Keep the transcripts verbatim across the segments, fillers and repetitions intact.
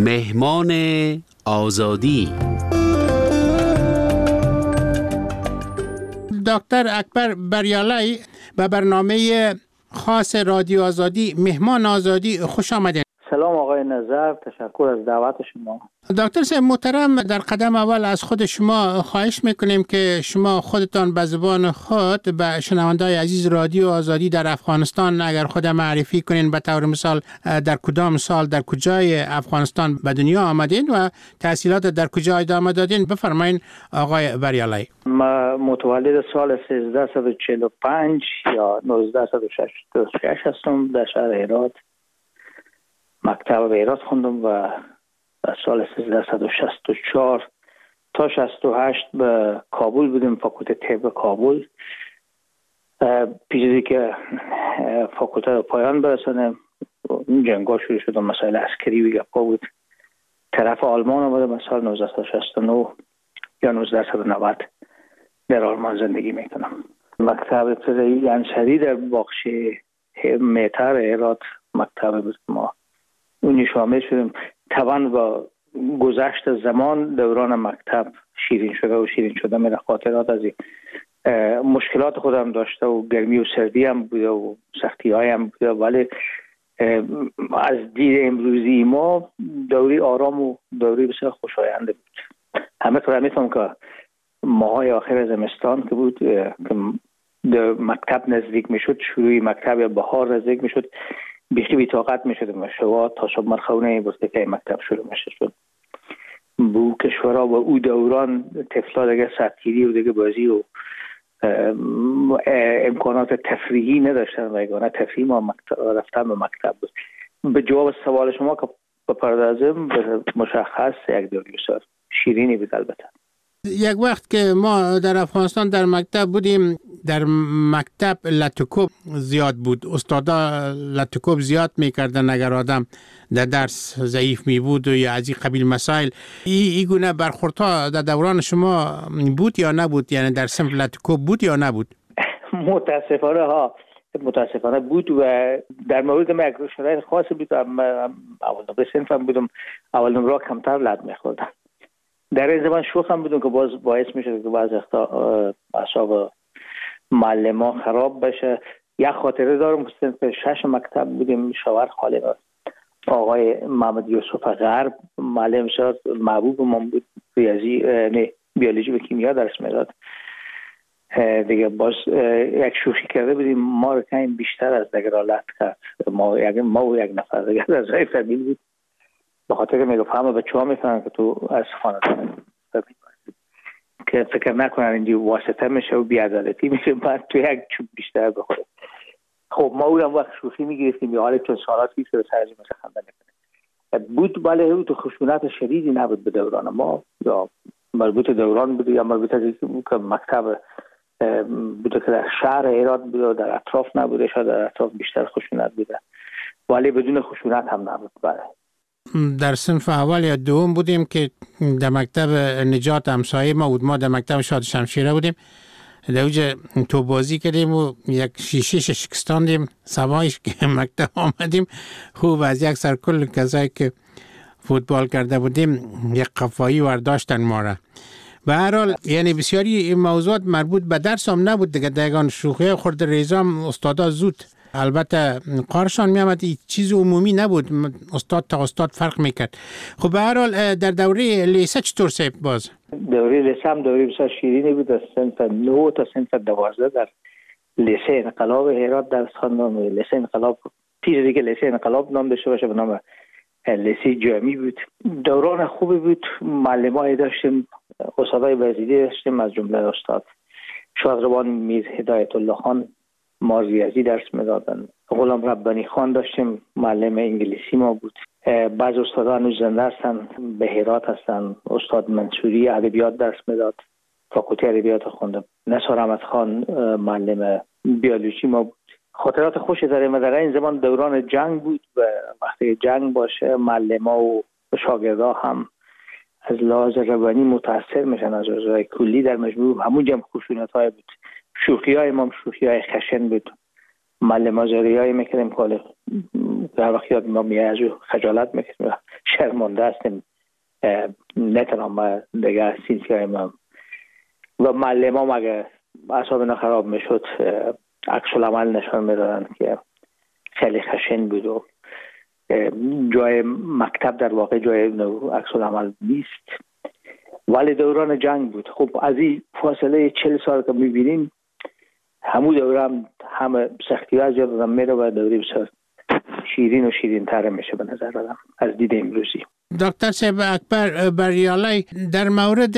مهمان آزادی. دکتر اکبر بریالای به برنامه خاص رادیو آزادی مهمان آزادی خوش آمدید. سلام آقای نظر، تشکر از دعوت شما. دکتر صاحب محترم، در قدم اول از خود شما خواهش میکنیم که شما خودتان به زبان خود به شنونده‌های عزیز رادیو آزادی در افغانستان اگر خود معرفی کنین، به طور مثال در کدام سال در کجای افغانستان به دنیا آمدین و تحصیلات در کجا ادامه دادین. بفرمایین آقای بریالای. ما متولد سال سیزده و چهل و پنج یا نوزده و شصت و شش هستم. در شهر هرات مکتب به هرات خوندم و سال سیزده و شصت و چهار تا شصت و هشت به کابل بودیم، فاکولته طب کابل. پیش که فاکولته رو پایان برسانه جنگا شروع شد، مسائل عسکری و گپا بود. طرف آلمان آمدم سال نوزده و شصت و نه یا نوزده و نود در آلمان زندگی میکنم. مکتب ابتدایی انصری در باغچه مهتر هرات مکتب بود. ما اونی شامل شدیم. طبعا با گذشت زمان دوران مکتب شیرین شده و شیرین شده میره. خاطرات از مشکلات خودم داشته و گرمی و سردی هم بوده و سختی های هم بوده، ولی از دید امروزی ما دوری آرام و دوری بسیار خوشاینده بود. همه طور میتونم که ماهای آخر زمستان که بود که در مکتب نزدیک میشد، شروع مکتب یا بهار نزدیک میشد، بیشتر بی‌طاقت میشد مشوا تا شب مرخونه بسته که مکتب شروع میشه شد. بو کشورها و او دوران طفلا دیگه سطحیری و دیگه بازی و امکانات تفریحی نداشتن و یگانه تفریح ما مکتب رفتن به مکتب بود. به جواب سوال شما که بپردازم، مشخص یک دوری بسیار شیرینی بود. البته یک وقت که ما در افغانستان در مکتب بودیم، در مکتب لطکوب زیاد بود. استادا لطکوب زیاد میکردن اگر آدم در درس ضعیف می بود و یا از این قبیل مسائل. ای, ای گونه برخوردها در دوران شما بود یا نبود؟ یعنی در صنف لطکوب بود یا نبود؟ متاسفانه ها متاسفانه بود و در مورد من یک شرایط خاصی بود. اول نمره صنفم بودم، اول نمره کمتر لط میخوردم. در این زمان شوخ هم بودم که باز باعث میشه که بعض وقتا اعصاب معلمان خراب بشه. یک خاطره دارم که صنف شش مکتب بودیم، شاور خاله آقای محمد یوسف غرب معلم شد، محبوب من بود. ریاضی نه بیولوژی و کیمیا درس میداد. دیگه باز یک شوخی کرده بودیم، ما رو کمی بیشتر از دیگران لط کرد. ما یک ما و یک نفر دیگه از رای فامیل بود. به خاطر که میگفت همه بچه‌ها میفهمن که تو از خاندان که فکر نکنن اینجا واسطه میشه و بی‌عدالتی میشه، بعد تو یک چوب بیشتر بخوره. خب ما اون وقت شوخی میگرفتیم یا حالا چون سالات پیش رو سرزی مثل خنده نکنه بود، ولی او تو خشونت شدیدی نبود به دوران ما، یا مربوط دوران بود یا مربوط که مکتب بوده که در شهر هرات بوده و در اطراف نبوده. شاید در اطراف بیشتر خشونت بوده، ولی بدون خشونت هم نبود. بله در صنف اول یا دوم بودیم که در مکتب نجات همسایه ما بود. ما در مکتب شاد شمشیره بودیم. در اوج تو بازی کردیم و یک شیشه شکستاندیم. سوایش که مکتب آمدیم، خوب از یک سر کل کسایی که فوتبال کرده بودیم یک قفایی ورداشتن ما را. به هر حال یعنی بسیاری این موضوعات مربوط به درس هم نبود دیگه. دیگان شوخی خورد ریزام استادا زود البته قارشان می آمد، چیز عمومی نبود، استاد تا استاد فرق میکرد. خب به هر حال در دوره لیسه چطور سیب باز؟ دوره لیسه هم دوره بسیار شیرینی بود. از صنف نه تا صنف دوازده در لیسه انقلاب هرات درس خواندم. لیسه انقلاب پیش دیگه لیسه انقلاب نام داشته باشه، به نام لیسه جامی بود. دوران خوبی بود. معلمای داشتیم، استادای وزیری داشتیم، از جمله استاد شادروان میر هدایت الله خان ما ریاضی درس میدادن. غلام ربانی خان داشتیم، معلم انگلیسی ما بود. بعض استادا هنوز زنده هستن، به هرات هستن. استاد منصوری ادبیات درس میداد، فاکولته ادبیات خوندم. نثار احمد خان معلم بیولوژی ما بود. خاطرات خوشی داریم. در این زمان دوران جنگ بود و وقتی جنگ باشه معلما و شاگردا هم از لحاظ روانی متاثر میشن از اوضاع کلی. در مجموع همون جمع خشونت های بود. شوخی های ما شوخی های خشن بود. معلم آزاری هایی میکردیم که در وقت یاد ما میاد از خجالت میکردیم، شرمنده هستیم، نتونم دیگه سینسی های ما و معلم هم اگه اعصاب خراب میشد عکس العمل نشان میدادن که خیلی خشن بود و جای مکتب در واقع جای عکس العمل نیست. ولی دوران جنگ بود. خب از این فاصله چهل سال که میبینیم همون دوره هم همه سختی ها از یاد آدم میره و دوره بسیار شیرین و شیرین تر میشه به نظر آدم از دید امروزی. دکتر صاحب اکبر بریالی، در مورد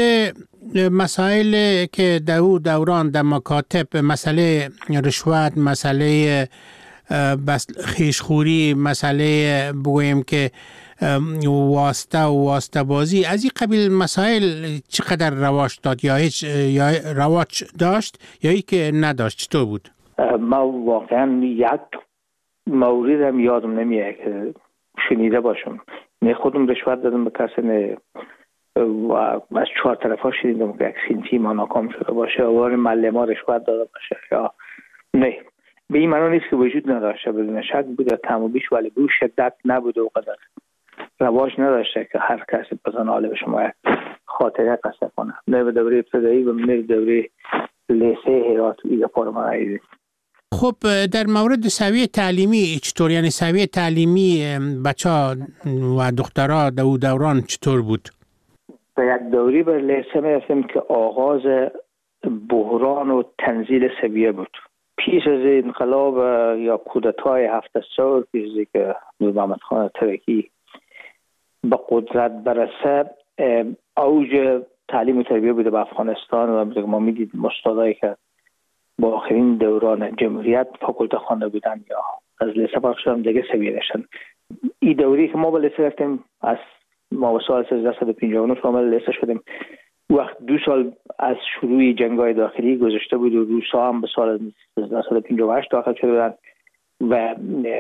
مسائل که دو دوران در مکاتب، مسئله رشوت، مسئله بس خیشخوری، مسئله بگویم که واسطه و واسطه بازی، از این قبیل مسائل چقدر رواج داد یا هیچ یا رواج داشت یا ای که نداشت؟ چطور بود؟ ما واقعا یک مورد هم یادم نمیاد که شنیده باشم. نه خودم رشوت دادم به کسی، نه و از چهار طرف ها شنیدم که یک سینتی ما ناکام شده باشه و معلم ها رشوت داده باشه یا نه. به این معنی نیست که وجود نداشته، بدون شک بوده تمام بیش، ولی به شدت نبوده و قدر رواج نداشته که هر کسی بزن حاله به شما خاطره قصه کنه. نه به دوره ابتدایی و نه به دوره لیسه هرات ایگه پارمانایی. خب در مورد سویه تعلیمی چطور؟ یعنی سویه تعلیمی بچه ها و دخترها دو دوران چطور بود؟ به یک دوری به لیسه میرفتیم که آغاز بحران و تنزیل سویه بود. پیش از انقلاب یا کودتای هفت سال پیش از که نور محمد خان ترکی به قدرت برسه، اوج تعلیم و تربیه بوده به افغانستان و ما میدید استادایی که با آخرین دوران جمهوریت فاکولته خوانده بودن یا از لیسه فرق شدن دیگه سویه داشتن. این دوری که ما به لیسه رفتیم از ما به سال سیزده صد و پنجاه و نه شامل لیسه شدیم. وقت دو سال از شروع جنگ‌های داخلی گذشته بود و روسا هم به سال سیزده صد و پنجاه و هشت داخل شده بودن و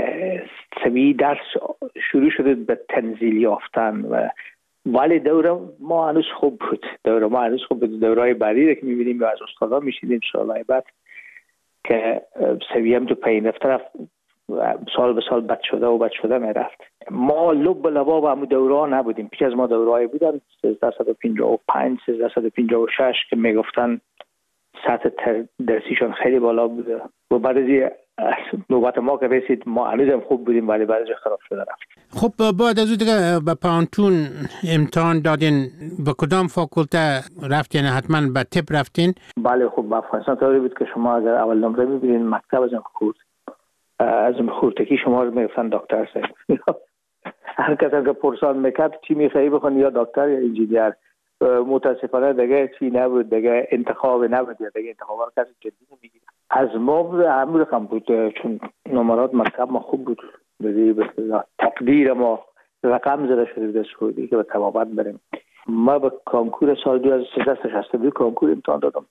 سویه درس شروع شده به تنزیل یافتن و ولی دوره ما هنوز خوب بود. دوره ما هنوز خوب بود. دورهای بعدی که می‌بینیم یا از استادا می‌شنیدیم سال‌های بعد که سویه هم تو پایین رفت، سال به سال بد شده و بد شده میرفت. ما لب به لبا با همون دوره نبودیم. پیش از ما دوره‌ای بودن سیزده صد و پنجاه و پنج سیزده صد و پنجاه و شش که میگفتن سطح درسیشون خیلی بالا بوده و بعد از نوبت ما که رسید ما هنوز هم خوب بودیم ولی بعدش خراب شده رفت. خب بعد از اون دیگه به پانتون امتحان دادین، به کدام فاکولته رفتین؟ حتما به طب رفتین؟ بله. خب افغانستان طوری بود که شما اگر اول نمره می‌بینید مکتب از خورد از خورتکی شما رو میگفتن دکتر صاحب. هر کسی که پرسان میکرد چی میخوایی بخون، یا دکتر یا انجینیر. متاسفانه دیگه چی نبود، دیگه انتخاب نبود یا دیگه انتخاب رو کسی جدی نمیگیره. از ما همون رقم بود چون نمرات مکتب ما خوب بود. به تقدیر ما رقم زده شده بود از خودی که به تبابت بریم. ما به کانکور سال دو هزار و سیزده تا شصت و دو کانکور امتحان دادم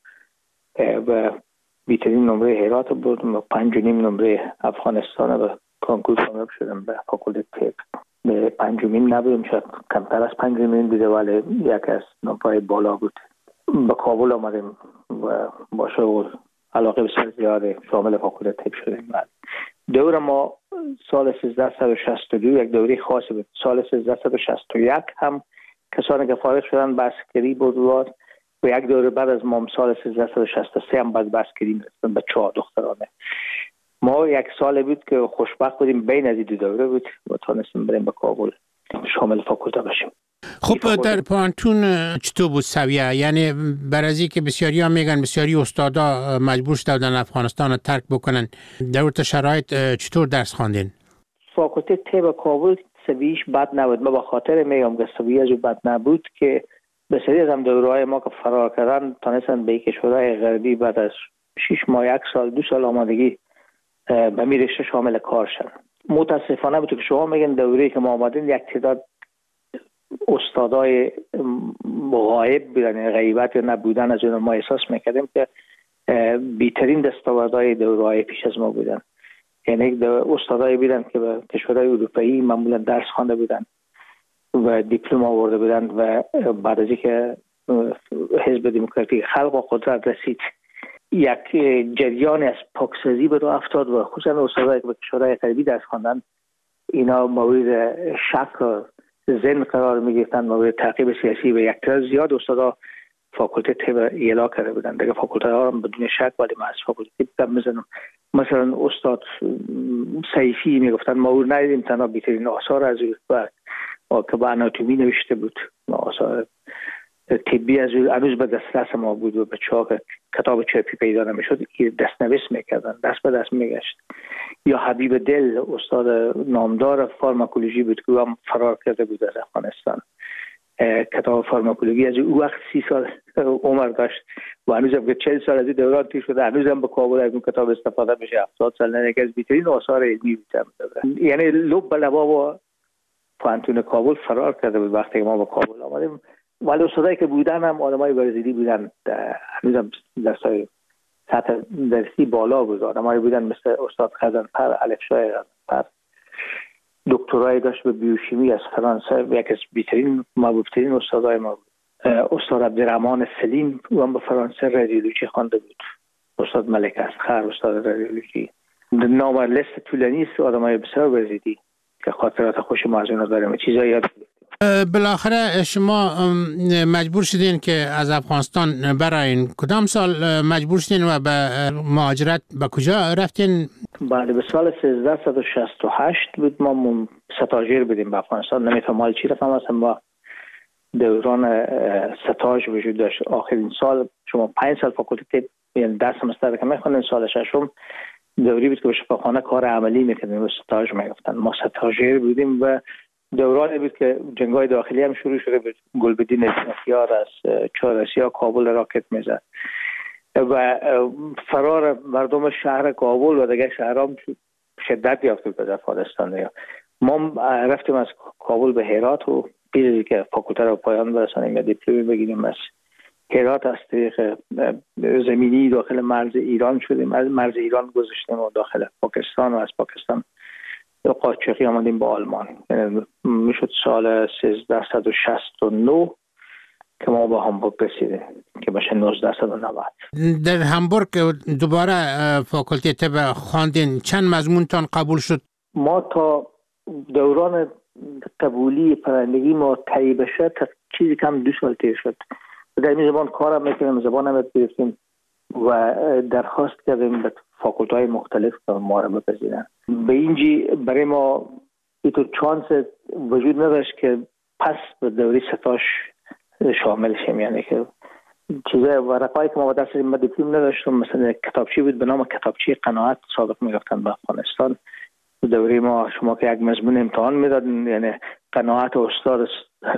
و بیترین نمره هرات بردم و پنج و نیم نمره افغانستان و کانکور کامیاب شدم به فاکولته طب. به پنجمین نبودم، شاید کمتر از پنجمین بوده ولی یک از نمره‌های بالا بود. به کابل آمدیم و با شغل علاقه بسیار زیاد شامل فاکولته طب شدیم. دور ما سال سیزده صد و شصت و دو یک دوره خاصی بود. سال سیزده صد و شصت و یک هم کسانی که فارغ شدن بسکری بود و یک دوره بعد از ما سال سیزده صد و شصت و سه هم باز بسکری میرسیم به چهار دخترانه. ما یک سال بود که خوشبخت بودیم بین از این دو دوره بود و تانستیم بریم به کابل شامل فاکولته بشیم. خب در پانتون چطور بود سویه؟ یعنی برازی که بسیاری ها میگن بسیاری استادا مجبور شدن افغانستان رو ترک بکنن، در اون شرایط چطور درس خواندین؟ فاکولته طب کابل سویش بد نبود. ما به خاطر میگم که سویه جو بد نبود که بسیاری از هم دوره‌های ما که فرار کردن تانستن به کشورهای غربی بعد از شش ماه یک سال دو سال آمادگی به می رشته شامل کار شدن. متاسفانه بود که شما میگن دوره‌ای که ما آمدین یک تعداد استادای غایب بودن، غیبت یا نبودن از اون ما احساس میکردیم که بیترین دستاوردهای دوره‌های پیش از ما بودن. یعنی استادایی بودن که به کشورهای اروپایی معمولا درس خوانده بودن و دیپلم آورده بودن و بعد از اینکه حزب دموکراتیک خلق و قدرت رسید یک جریان از پاکسازی به راه افتاد و خصوصا استادایی که به کشورهای غربی درس خواندن اینا مورد شک و ذهن قرار می‌گرفتن، مورد تعقیب سیاسی و یک تعداد زیاد استادا فاکولته طب اعلا کرده بودن. دیگه فاکولته ها هم بدون شک ولی من از فاکولته طب میزنم. مثلا استاد سیفی میگفتن ما او ندیدیم، تنها بهترین آثار از او که با آناتومی نوشته بود، آثار طبی از او هنوز به دسترس ما بود و بچه ها که کتاب چاپی پیدا نمیشد دستنویس میکردن، دست به دست میگشت. یا حبیب دل استاد نامدار فارماکولوژی بود که هم فرار کرده بود از افغانستان. کتاب فارماکولوژی از او وقت سی سال عمر داشت و هنوز هم که چهل سال از این دوران تیر شده هنوز هم به کابل از اون کتاب استفاده میشه. هفتاد سال نه یکی از بهترین آثار علمی بود. یعنی لب به لبا با پوانتون کابل فرار کرده بود وقتی ما به کابل آمدیم. ولی استادایی که بودن هم آدمای برزیلی بودن، هنوز هم درسای سطح درسی بالا بود. آدمایی بودن مثل استاد خزنفر، الفشای خزنفر، دکترای داشت به بیوشیمی از فرانسه، یک از بهترین محبوب‌ترین استادای ما بود. استاد عبدالرحمن سلیم او هم به فرانسه رادیولوژی خوانده بود. استاد ملک اصغر استاد رادیولوژی. نام لیست طولانی است آدمای بسیار برزیلی که خاطرات خوش ما از اونا داریم، چیزایی یاد گرفتیم. بالاخره شما مجبور شدین که از افغانستان برایین. کدام سال مجبور شدین و به مهاجرت به کجا رفتین؟ بله به سال سیزده شصت و هشت بود. ما ستاژیر بودیم به افغانستان. نمیتونم حال چی رقم هستم با دوران ستاژ وجود داشت. آخرین سال شما پنج سال فاکولته یعنی ده سمستر که میخوندین، سال ششم دوری بود که به شفاخانه کار عملی میکردیم و ستاژ میگفتن. ما ستاژیر بودیم و دورانی بود که جنگ‌های داخلی هم شروع شده بود. گلبدین اسنافیار از چهارسیا کابل راکت میزد و فرار مردم شهر کابل و دیگه شهرام شدت یافته بود در افغانستان. ما رفتیم از کابل به هرات و پیش که فاکولته رو پایان برسانیم یا دیپلم بگیریم از هرات از طریق زمینی داخل مرز ایران شدیم، از مرز ایران گذشتیم و داخل پاکستان و از پاکستان قاچاقی آمدیم با آلمان. یعنی میشد سال سیزده شصت و نه که ما به هامبورگ رسیدیم که بشه نوزده نود. در هامبورگ دوباره فاکولته طب خواندین. چند مضمونتان قبول شد؟ ما تا دوران قبولی پرندگی ما طی بشه تا چیزی کم دو سال تیر شد. در این زبان کارم میکنیم، زبان هم گرفتیم و درخواست کردیم به فاکولته‌های مختلف که ما را بپذیرن. به اینجی برای ما ایتو چانس وجود نداشت که پس به دوره ستاش شامل شیم. یعنی که چیزای ورقایی که ما با دست ما دیپلم نداشتم، مثلا کتابچه بود به نام کتابچه قناعت سابق میگفتن به افغانستان. دوره ما شما که یک مضمون امتحان میدادن، یعنی قناعت استاد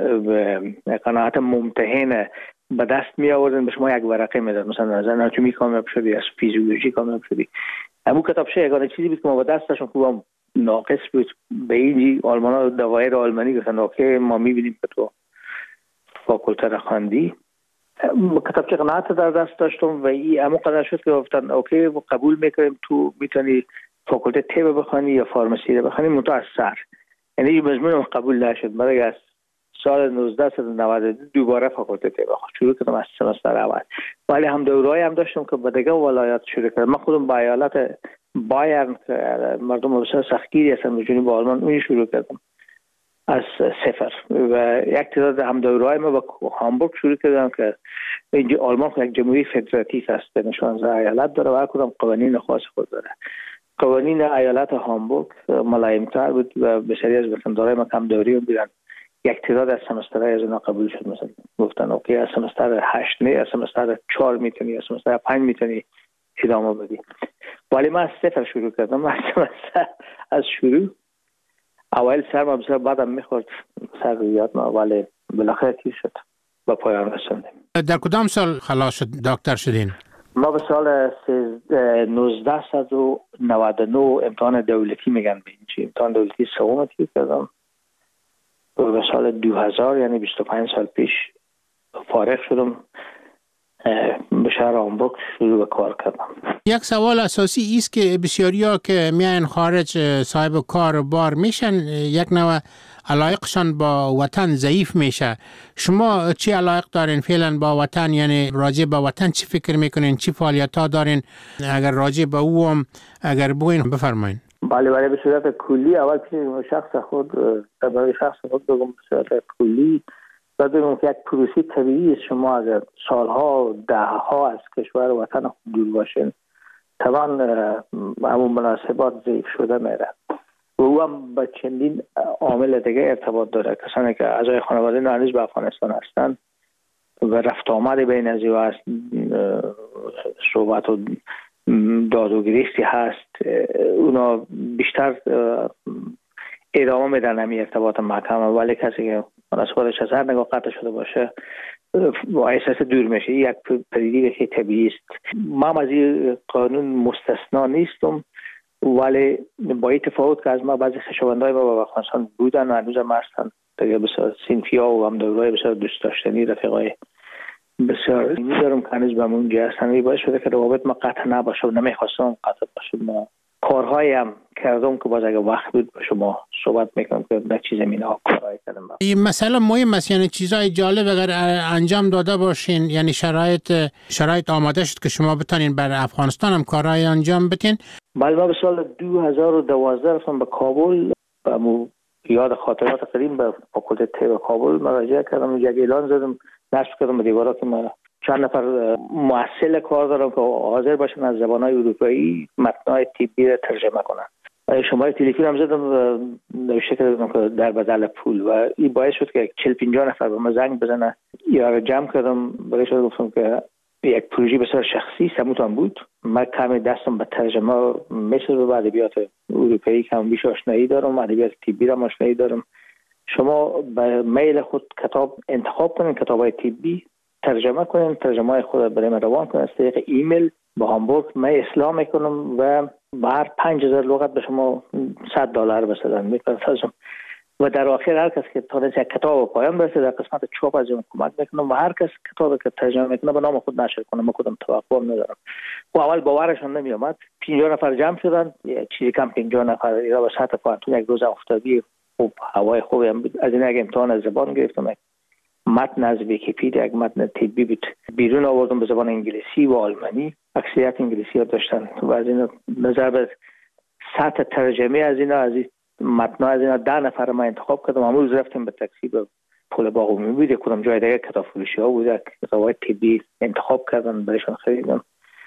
قناعت ممتحن به دست می آوردن، به شما یک ورقه میداد، مثلا از آناتومی کامیاب شدی، از فیزیولوژی کامیاب شدی. همون کتابچه یگانه چیزی بود که ما با دستشون خوبم ناقص بود. به اینجی آلمانا دوایر آلمانی گفتن اوکی ما میبینیم که تو فاکولته را خواندی. کتابچه قناعت در دست داشتم و این همون قدر شد که گفتن اوکی قبول میکنیم تو میتونی فاکولته طب بخوانی یا فارمسی رو بخوانی، منتها از سر. یعنی این مضمون قبول نشد. برای از سال نوزده نود و دو دوباره فاکولته طب شروع کردم از سمستر اول. ولی هم دوره‌ای هم داشتم که به دیگه ولایات شروع کردم. من خودم با ایالت بایرن که مردم بسیار سختگیری هستن به جنوب آلمان اون شروع کردم از صفر و یک تعداد هم دوره‌ای ما با هامبورگ شروع کردم که اینجا آلمان یک جمهوری فدراتیو است، نشانزده ایالت داره و هر کدام قوانین خاص خود داره. قوانین ایالت هامبورگ ملایم‌تر بود و بسیاری از وطندارای ما کم دوری بودن. یک تعداد از سمسترهای از اینا قبول شد. مثلا گفتن اوکی از سمستر هشت نه، از سمستر چهار میتونی، از سمستر پنج میتونی ادامه بدی. ولی من از صفر شروع کردم. از سمستر از شروع اول سرم بسیار بعدم میخورد سر یاد ما، ولی بالاخره تیر شد با پایان رسوندیم. در کدام سال خلاص شد دکتر شدین؟ ما به سال نوزده نود و نه امتحان دولتی میگن به این چی امتحان دولتی سوم تیر کردم و به سال دو هزار یعنی بیست و پنج سال پیش فارغ شدم به شهر هامبورگ شروع به کار کردم. یک سوال اساسی است که بسیاریا که میان خارج صاحب کار و بار میشن، یک نوع علایقشان با وطن ضعیف میشه. شما چی علایق دارین فعلا با وطن؟ یعنی راجع به وطن چی فکر میکنین؟ چی فعالیت ها دارین؟ اگر راجع به او هم اگر بگوین بفرمایین. بله بله، به صورت کلی اول پیش شخص خود برای شخص خود بگم به صورت کلی باید بگم که یک پروسه طبیعی است. شما اگر سالها دهها از کشور وطن خود دور باشین طبعا همون مناسبات ضعیف شده میره و او هم با چندین عامل دیگه ارتباط داره. کسانی که اعضای خانواده هنوز به افغانستان هستند و رفت آمد بین از او هست، صحبت و داد و گریستی هست، اونا بیشتر ادامه میدن همین ارتباط محکم، ولی کسی که مناسباتش از هر نگاه قطع شده باشه با احساس دور میشه. یک پدیده که طبیعی است. من از این قانون مستثنا نیستم، ولی با این تفاوت که از ما بعضی خویشاوندای ما با افغانستان بودن و هنوز هم هستن دیگه، بسیار صنفی‌ها و همدورای بسیار دوست داشتنی، رفیقای بسیار می‌دارم که هنوز به اونجا هستن. باعث شده که روابط ما قطع نباشه و نمیخواستم قطع باشه. ما کارهایی هم کردم که باز اگه وقت بود با شما صحبت میکنم که در چیز زمینه ها کارهایی کردم. این مسئله مهم است، یعنی چیزای جالب اگر انجام داده باشین، یعنی شرایط شرایط آماده شد که شما بتونین برای افغانستان هم کارهای انجام بدین. بله، ما به سال دو هزار و دوازده رفتم به کابل، به یاد خاطرات قدیم به فاکولته طب کابل مراجعه کردم. یک اعلان زدم، نصب کردم به دیوارا که ما چند نفر محصل کار دارم که حاضر باشن از زبان‌های اروپایی متن‌های طبی را ترجمه کنن. شماره تلفن هم زدم و نوشته کردم که در بدل پول، و این باعث شد که چهل پنجاه نفر به من زنگ بزنه. یا رو جمع کردم، برایش گفتم که یک پروژه بسیار شخصی سموتان بود. من کمی دستم به ترجمه مثل به ادبیات اروپایی کم بیش آشنایی دارم، ادبیات طبی را آشنایی دارم. شما به میل خود کتاب انتخاب کنین، کتاب‌های طبی ترجمه کنین، ترجمه خود برای من روان کنین از طریق ایمیل به هامبورگ. من اصلاح میکنم و هر پنج هزار لغت به شما صد دلار مثلا میپردازم و در آخر هر کس که تونست یک کتاب پایان برسه در قسمت چاپ از اون کمک میکنم و هر کس کتابی که ترجمه میکنه به نام خود نشر کنه. من خودم توقع ندارم. و اول باورشون نمی اومد. پنجاه نفر جمع شدن، چیزی کم پنجاه نفر ایرا به سطح پانتون یک روز افتادی خوب، هوای خوبی هم بود. از این یک امتحان از زبان گرفتم، متن از ویکی‌پدیا، یک متن طبی بود، بیرون آوردم به زبان انگلیسی و آلمانی. اکثریت انگلیسی ها داشتن و از این نظر به سطح ترجمه از اینا از این متن از اینا ده نفر ما انتخاب کردم. امروز رفتیم به تاکسی به پل باغ عمومی بود، کدام جای دیگه کتاب فروشی ها بود، کتابای طبی انتخاب کردن برایشون خریدم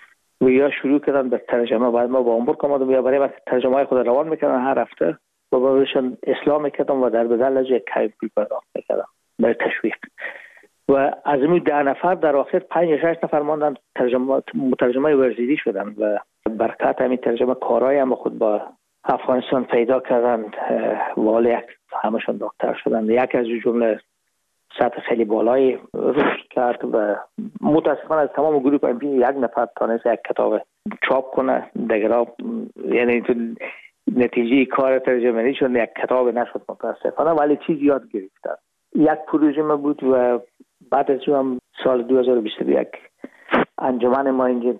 و یا شروع کردن به ترجمه. بعد ما با هامبورگ آمدم یا برای ترجمه های خود روان میکردن هر هفته و برایشون اصلاح میکردم و در بدل از یک کمی پول پرداخت میکردم برای تشویق. و از این ده نفر در آخر پنج یا شش نفر ماندن ترجمه مترجمای ورزیدی شدن و برکت همین ترجمه کارهای هم خود با افغانستان پیدا کردن. والا یک همشون دکتر شدن. یک از جمله سطح خیلی بالایی رشد کرد و متاسفانه از تمام گروه ام پی یک نفر تونست یک کتاب چاپ کنه. دیگرها یعنی تو نتیجه کار ترجمه‌ای شد یک کتاب نشد متاسفانه، ولی چیز یاد گرفتن. یک پروژه ما بود و بعد از اون سال دو هزار و بیست و یک انجمن ما اینجا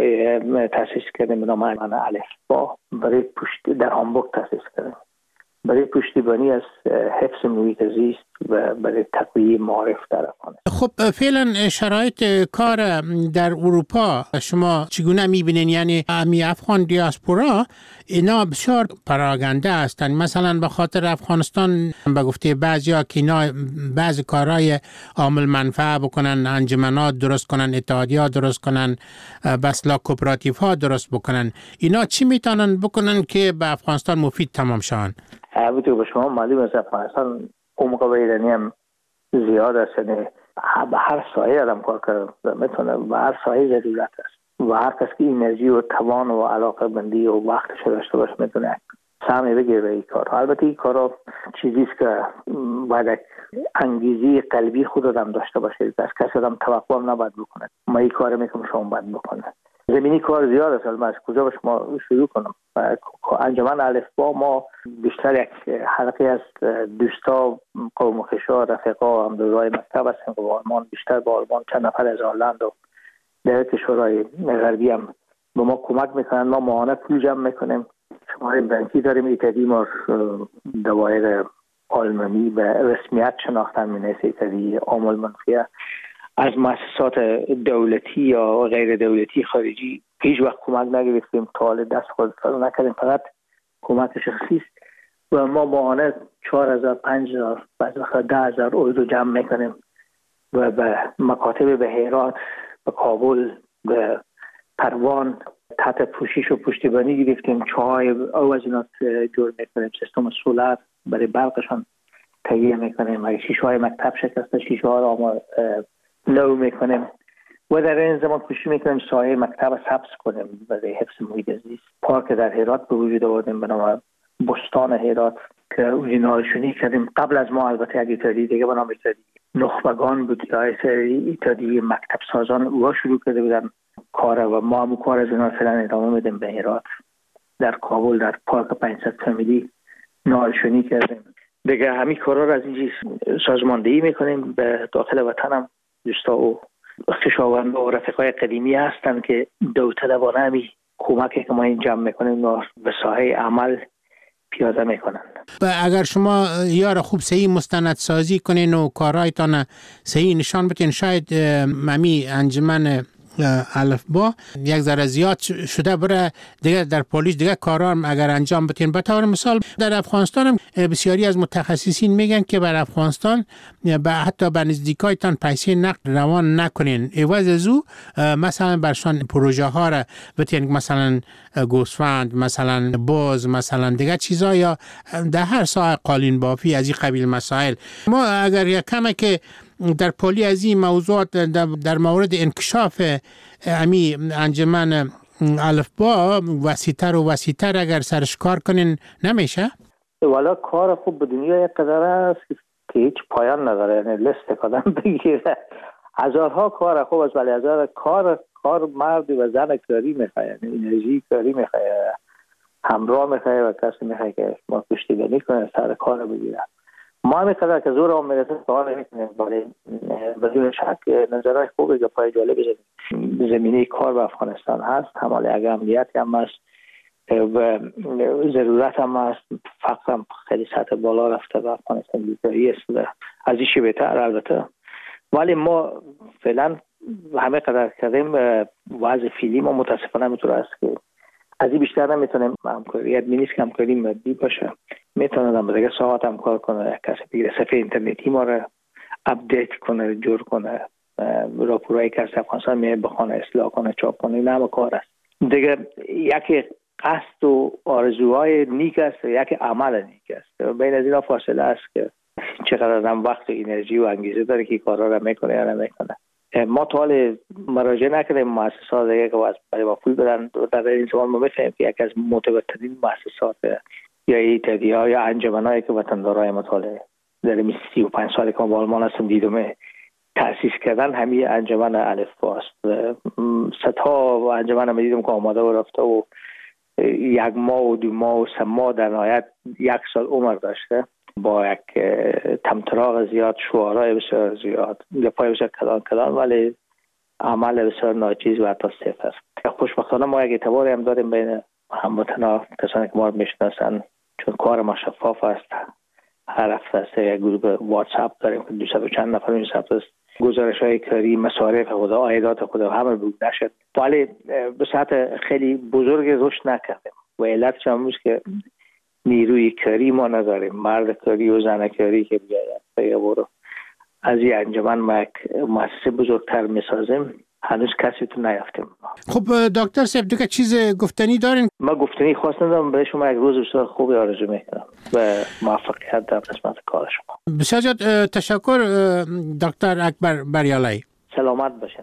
تاسیس کردیم به نام الفبا برای پشت در هامبورگ تاسیس کردیم برای پشتیبانی از حفظ محیط زیست و برای تقویت معارف در افغانستان. خب فعلا شرایط کار در اروپا شما چگونه میبینین؟ یعنی امی افغان دیاسپورا اینا بسیار پراگنده هستن، مثلا به خاطر افغانستان به گفته بعضیا که اینا بعضی کارهای عامل منفعه بکنن، انجمنات درست کنن، اتحادیات درست کنن، بسلا کوپراتیف ها درست بکنن. اینا چی میتونن بکنن که به افغانستان مفید تمام شون؟ البته به شما معلوم است افغانستان عمق ایرانی هم زیاد است، یعنی به هر سایه آدم کار کرد میتونه، به هر سایه ضرورت است و هر کس که انرژی و توان و علاقه بندی و وقتش داشته باشه میتونه سهمی بگیره به این کار. البته این کارا چیزی است که باید انگیزه قلبی خود آدم داشته باشه، از کسی آدم توقع نباید بکنه ما این کار میکنم شما باید بکنه. زمینی کار زیاد است، من از کجا به شما شروع کنم؟ انجمن الفبا ما بیشتر یک حلقه از دوستا قوم خویشا رفقا همدورای مکتب هستیم که با آلمان بیشتر با آلمان چند نفر از هلند و در کشورهای غربی هم به ما کمک میکنن. ما ماهانه پول جمع میکنیم. شماره بانکی داریم، ایتادی ما دوایر آلمانی به رسمیت شناختن مینیست ایتادی عامل منفیه. از مؤسسات دولتی یا غیر دولتی خارجی هیچ وقت کمک نگرفتیم، تا حال دست خود نکردیم، فقط کمک شخصی است. و ما ماهانه چهار هزار پنج هزار بعضی وقتا ده هزار اورو جمع میکنیم و به مکاتب به هرات، به کابل، به پروان تحت پوشش و پشتیبانی گرفتیم. چای او از اینا جور میکنیم، سیستم سولار برای برقشان تهیه میکنیم. اگه شیشه های مکتب شکسته، شیشه ها را ما نو میکنیم و در این زمان کوشش میکنیم سایه مکتب سبز کنیم برای حفظ محیط زیست. پارک در هرات به وجود آوردیم به نام بستان هرات که اونجا نالشونی کردیم. قبل از ما البته اگه ایتادی دیگه به نام ایتادی نخبگان بود یا ایتادی مکتب سازان اوها شروع کرده بودن کار و ما هم کار از اینا فعلا ادامه میدیم. به هرات، در کابل، در پارک پنجصد فامیلی نالشونی کردیم. دیگه همین کارا رو از اینجا سازماندهی میکنیم. به داخل وطن هم دوستا و خویشاوند و رفیقای قدیمی هستن که داوطلبانه همی کمکی که ما این جمع میکنیم به ساحه عمل پیاده میکنن. اگر شما یار خوب صحیح مستندسازی کنین و کارهایتان صحیح نشان بدین، شاید ممی انجمن الفبا یک ذره زیاد شده بره دیگه در پلیس دیگه کارا اگر انجام بدین. به طور مثال در افغانستان هم بسیاری از متخصصین میگن که بر افغانستان به حتی به نزدیکایتان پیسه نقد روان نکنین، عوض از او مثلا برشان پروژه ها را بتین، مثلا گوسفند، مثلا باز، مثلا دیگه چیزا، یا در هر ساحه قالین بافی از این قبیل مسائل. ما اگر یک کمه که در پلی از این موضوعات در مورد انکشاف امی انجمن الفبا وسیع‌تر و وسیع‌تر اگر سرش کار کنین نمیشه؟ والا کار خوب به دنیا یک قدر است که هیچ پایان نداره، یعنی لست کدام بگیره هزارها کار خوب است، ولی هزار کار کار مرد و زن کاری میخواد، یعنی انرژی کاری میخواد، همراه میخواد و کسی میخواد که ما پشتیبانی کنه سر کار بگیره. ما هم قدر که زور هم میرسه سوال میکنیم، ولی بدون شک نظرهای خوبی که پای جالب زمینه کار به افغانستان هست. همالی اگر امنیت هم هست و ضرورت هم هست، فقر هم خیلی سطح بالا رفته و افغانستان بیکاری است و از این بهتر البته. ولی ما فعلا همه قدر کردیم وضع فعلی ما متاسفانه میتونه است که از این بیشتر نمیتونیم همکاری ادمی نیست که همکاری مادی باشه. میتونه هم دیگه ساعت هم کار کنه، یک کسی دیگه صفحه اینترنتی ما رو اپدیت کنه، جور کنه، راپورایی که از افغانستان میاد بخونه، اصلاح کنه، چاپ کنه. این همه کار است دیگه. یکی قصد و آرزوهای نیک است، یکی عمل نیک است. بین از اینا فاصله است که چقدر هم وقت و انرژی و انگیزه داره که کارا رو میکنه یا نمیکنه. ما تا حال مراجعه نکردیم مؤسسات دیگه که برای ما پول بدن. در این زمان ما میفهمیم که یکی از معتبرترین مؤسسات یا ایتادی ها یا انجمنایی که وطندارای مطالعه در این سی و پنج سالی که ما با آلمان هستم دیدم تأسیس کردن همین انجمن الفبا است. صدها انجمن هم دیدم که آماده و رفته و یک ماه و دو ماه و سه ماه در نهایت یک سال عمر داشته با یک تمطراق زیاد، شعارهای بسیار زیاد، گپای بسیار کلان کلان، ولی عمل بسیار ناچیز و حتی صفر. خوشبختانه ما یک اعتباری هم داریم بین هموطنا، کسانی که ما رو میشناسن، چون کار ما شفاف است. هر هفته یک گروه واتساپ داریم که دویست و چند نفر این ثبت است، گزارش های کاری، مصارف خود، عایدات خود همه بود نشد، ولی به سطح خیلی بزرگ رشد نکردیم و علتش هم است که نیروی کاری ما نداریم، مرد کاری و زن کاری که بیاید بگه برو از این انجمن ما یک مؤسسه بزرگتر میسازیم. هنوز کسی تو نیافتیم. خب دکتر صاحب دیگه چیز گفتنی دارین؟ ما گفتنی خواست ندارم، برای شما یک روز بسیار خوبی آرزو میکنم و موفقیت در قسمت کار شما. بسیار زیاد تشکر دکتر اکبر بریالایی. سلامت باشین.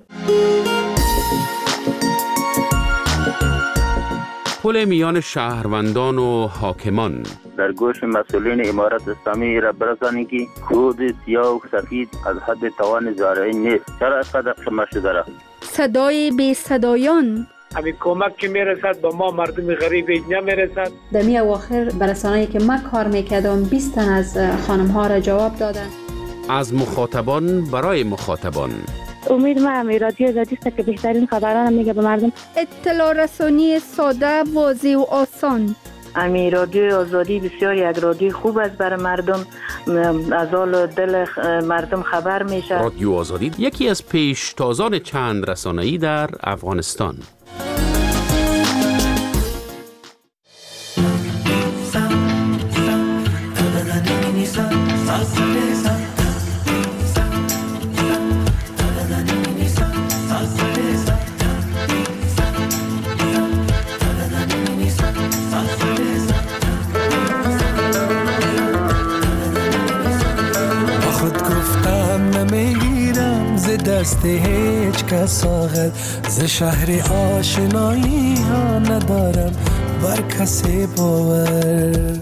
پل میان شهروندان و حاکمان. در گوش مسئولین امارت اسلامی را برسانید که کود سیاه و سفید از حد توان زارعی نیست. چرا اینقدر شما شده را؟ صدای بی صدایان. همین کمک که میرسد به ما مردم غریب نمیرسد. در می اواخر برسانه‌ای که من کار میکردم بیست تن از خانم ها را جواب دادن. از مخاطبان برای مخاطبان. امید ما همی رادیو آزادی است که بهترین خبران میگه به مردم. اطلاع رسانی ساده، واضح و آسان. امی رادیو آزادی بسیار یک رادیو خوب است برای مردم، از حال دل مردم خبر میشه. رادیو آزادی یکی از پیشتازان چند رسانه‌ای در افغانستان. دست هیچ کس آخر ز شهر آشنایی ها ندارم بر کسی باور.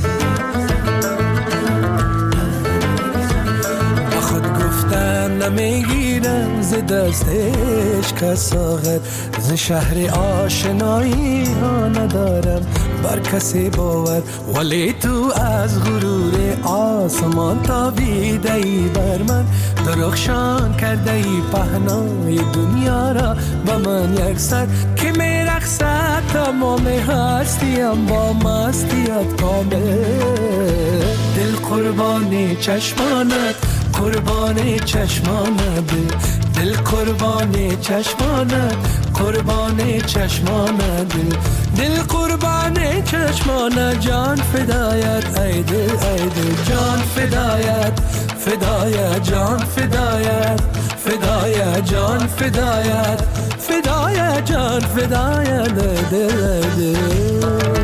با خود گفتن نمیگیرم ز دست هیچ کس آخر ز شهر آشنایی ها ندارم بر کسی باور. ولی تو از غرور آسمان تابیده ای بر من، درخشان کرده ای پهنای دنیا را با من یک سر که می رقصد تمام هستیم با مستیت کامل. دل قربان چشمانت، قربان چشمانت، دل قربان چشمانت، قربان چشمانت، دل قربان چشمانت، جان فدایت ای دل ای دل، جان فدایت فدایت، جان فدایت فدایت، جان فدایت فدایت، جان فدایت دل دل.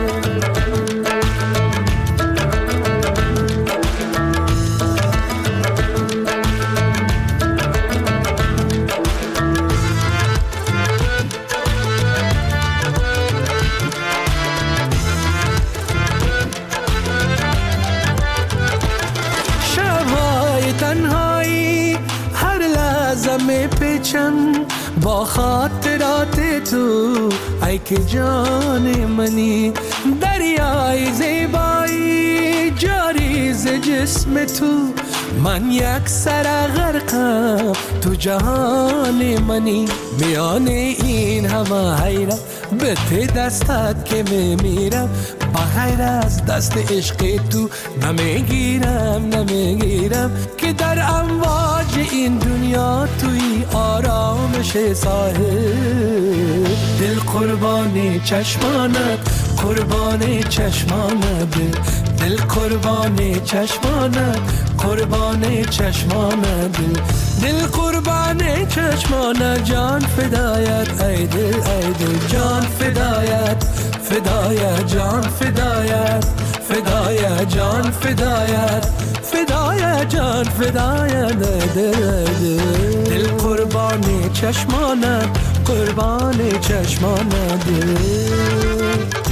با خاطرات تو ای که جان منی، دریای زیبایی جاری ز جسم تو، من یک سر غرقم تو جهان منی. میان این همه حیرت به ته دستت که میمیرم، بغیر از دست عشق تو نمیگیرم نمیگیرم که در امواج این دنیا توی آرامش ساحل. دل قربان چشمانت، قربان چشمانت، دل قربان چشمانت، قربان چشمانت، دل قربان چشمانت، جان فدایت ای دل ای دل، جان فدایت فدایت، جان فدایت فدایت، جان فدایت فدایت، جان فدایت دل دل، دل قربان چشمانت، قربان چشمانت دل.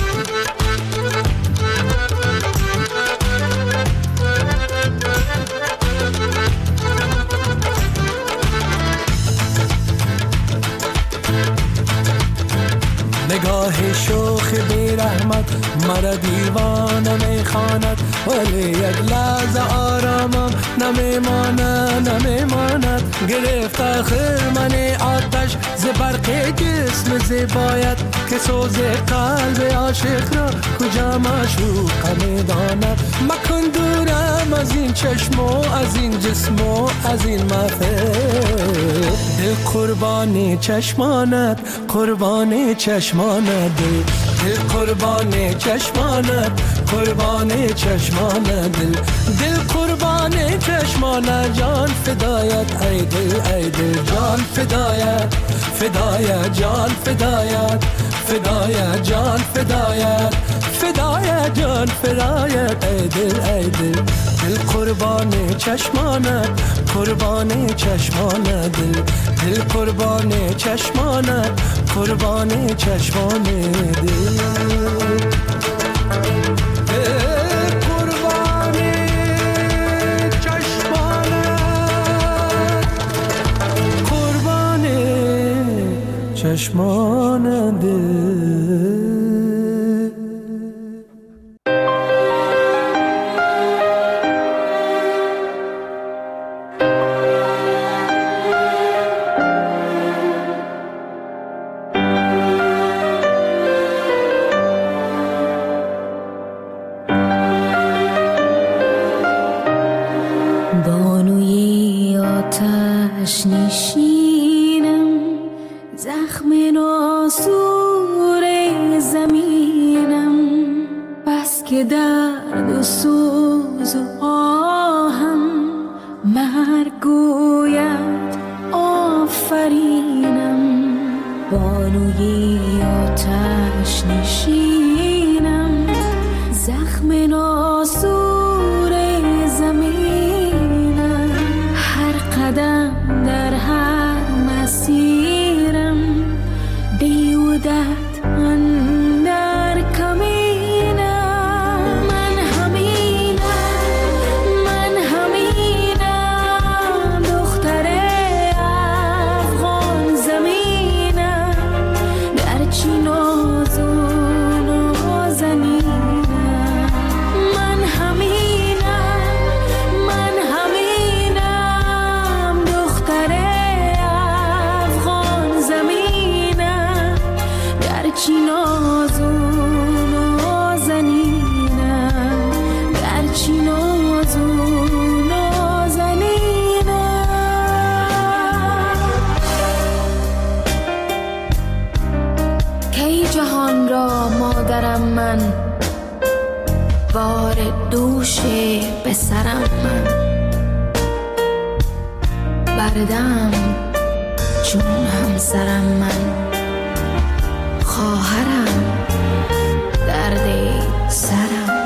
نگاه شوخ بی رحمت مرا دیوانه میخواند، ولی یک لحظه آرامم نمیماند نمیماند. گرفت آخر من آتش ز برق جسم زیبایت، که سوز قلب عاشق را کجا معشوق میداند. مکن دورم از این چشم و از این جسم و از این محفل. دل قربان چشمانت، قربان چشمانت، دل قربان چشمانت، قربان چشمانت، دل دل قربان چشمانت، جان فدایت ای دل ای دل، جان فدایت فدایت، جان فدایت فدایت، جان فدایت فدایت، جان فدایت ای دل ای دل. دل قربان چشمانت، قربان چشمانت، دل دل قربان چشمانت، قربان چشمانت، دل چشمان دل. که درد و سوز و آهم مرگ گوید آفرینم، بانوی آتش نشینم، زخم ناسور زمینم، هر قدم در هر مسیرم بیودت اندر کمینم. من همینم، من همینم، دختر افغان زمینم، گرچه ناز و نازنینم. من همینم، من همینم، دختر افغان زمینم، گرچه ناز و نازنینم، گرچه ناز و نازنینم. کی جهان را مادرم من، بار دوش به سرم من، بردم چون همسرم من، خواهرم درد سرم من.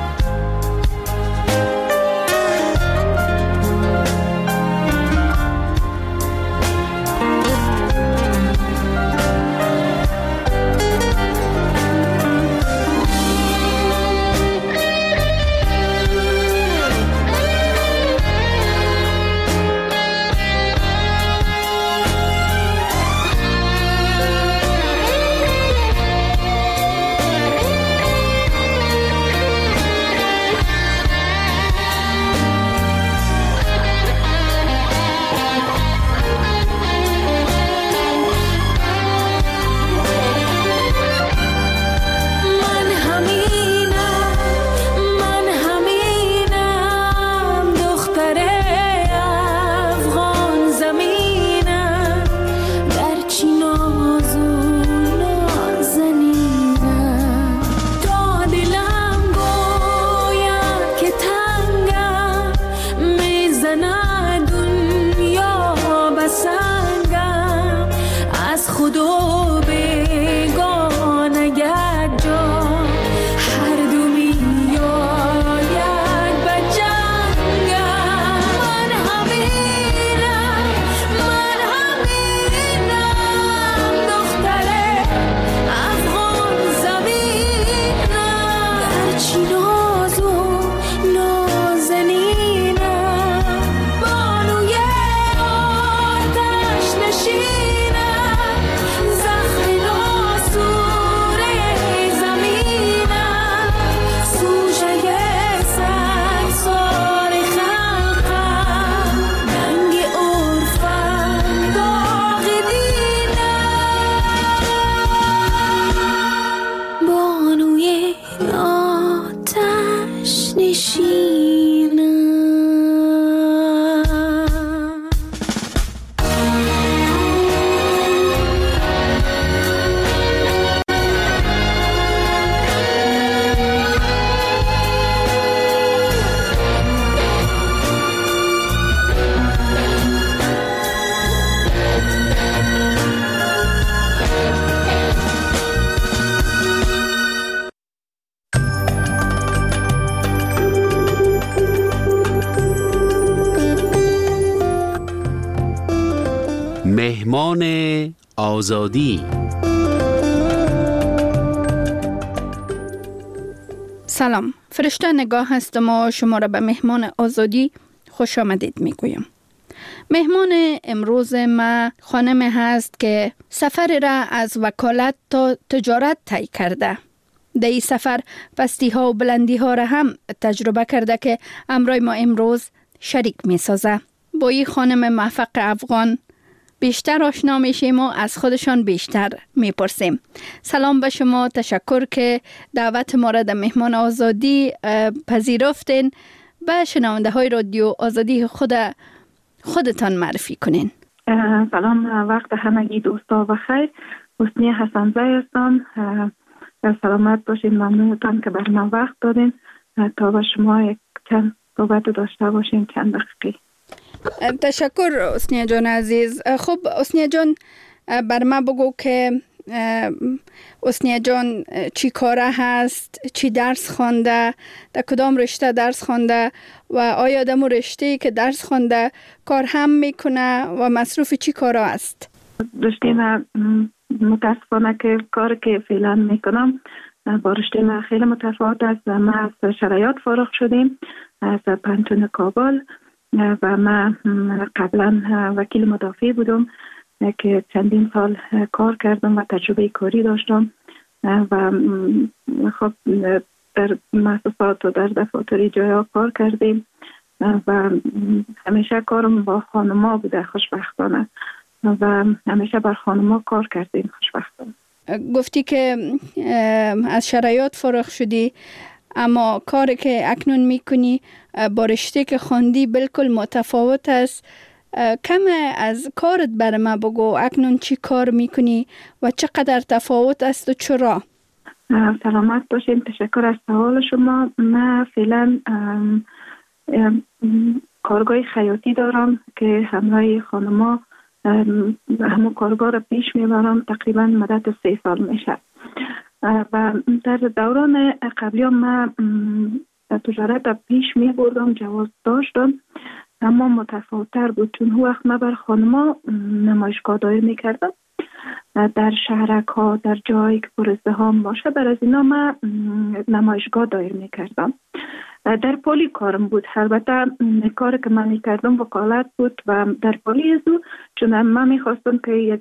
مهمان آزادی. سلام، فرشته نگاه هستم و شما را به مهمان آزادی خوش آمدید میگویم. مهمان امروز ما خانم هست که سفر را از وکالت تا تجارت طی کرده. در این سفر پستی ها و بلندی ها را هم تجربه کرده که امروز ما امروز شریک می سازه. با این خانم موفق افغان بیشتر آشنا میشیم و از خودشان بیشتر میپرسیم. سلام به شما، تشکر که دعوت ما را در مهمان آزادی پذیرفتین. به شنونده های رادیو آزادی خود خودتان معرفی کنین. سلام، وقت همگی دوستا بخیر. حسنی حسن‌زی هستم. سلامت باشین. ممنونتان که بر من وقت دادین تا با شما یک چند صحبت داشته باشیم، چند دقیقه. تشکر حسنیه جان عزیز. خب حسنیه جان، بر ما بگو که حسنیه جان چی کاره هست، چی درس خوانده، در کدام رشته درس خوانده و آیا در مو رشته که درس خوانده کار هم میکنه و مصروف چی کارا است؟ رشته ما متاسفانه که کار که فعلا میکنم با رشته ما خیلی متفاوت است. ما از شرایط فارغ شدیم از پانتون کابل و ما قبلا وکیل مدافع بودم که چندین سال کار کردم و تجربه کاری داشتم و خب در مؤسسات و در دفاتر جایا کار کردیم و همیشه کارم با خانما بوده خوشبختانه و همیشه بر خانما کار کردیم خوشبختانه. گفتی که از شرایط فارغ شدی، اما کاری که اکنون میکنی با رشته که خواندی بالکل متفاوت است. کم از کارت بر ما بگو، اکنون چی کار میکنی و چقدر تفاوت است و چرا؟ سلامت باشین. تشکر از سوال شما. من فعلا کارگاه خیاطی دارم که همراه خانما همون کارگاه را پیش میبرم. تقریبا مدت سه سال میشه و در دوران قبلی من تجارت پیش میبردم، جواز داشتم، اما متفاوت‌تر بود چون هر وقت من بر خانما نمایشگاه دایر میکردم در شهرک ها، در جایی که پر ازدحام باشه، بر از اینا من نمایشگاه دایر میکردم. در پلی کارم بود. البته کاری که من میکردم وکالت بود و در پلی ازو چون من میخواستم که یک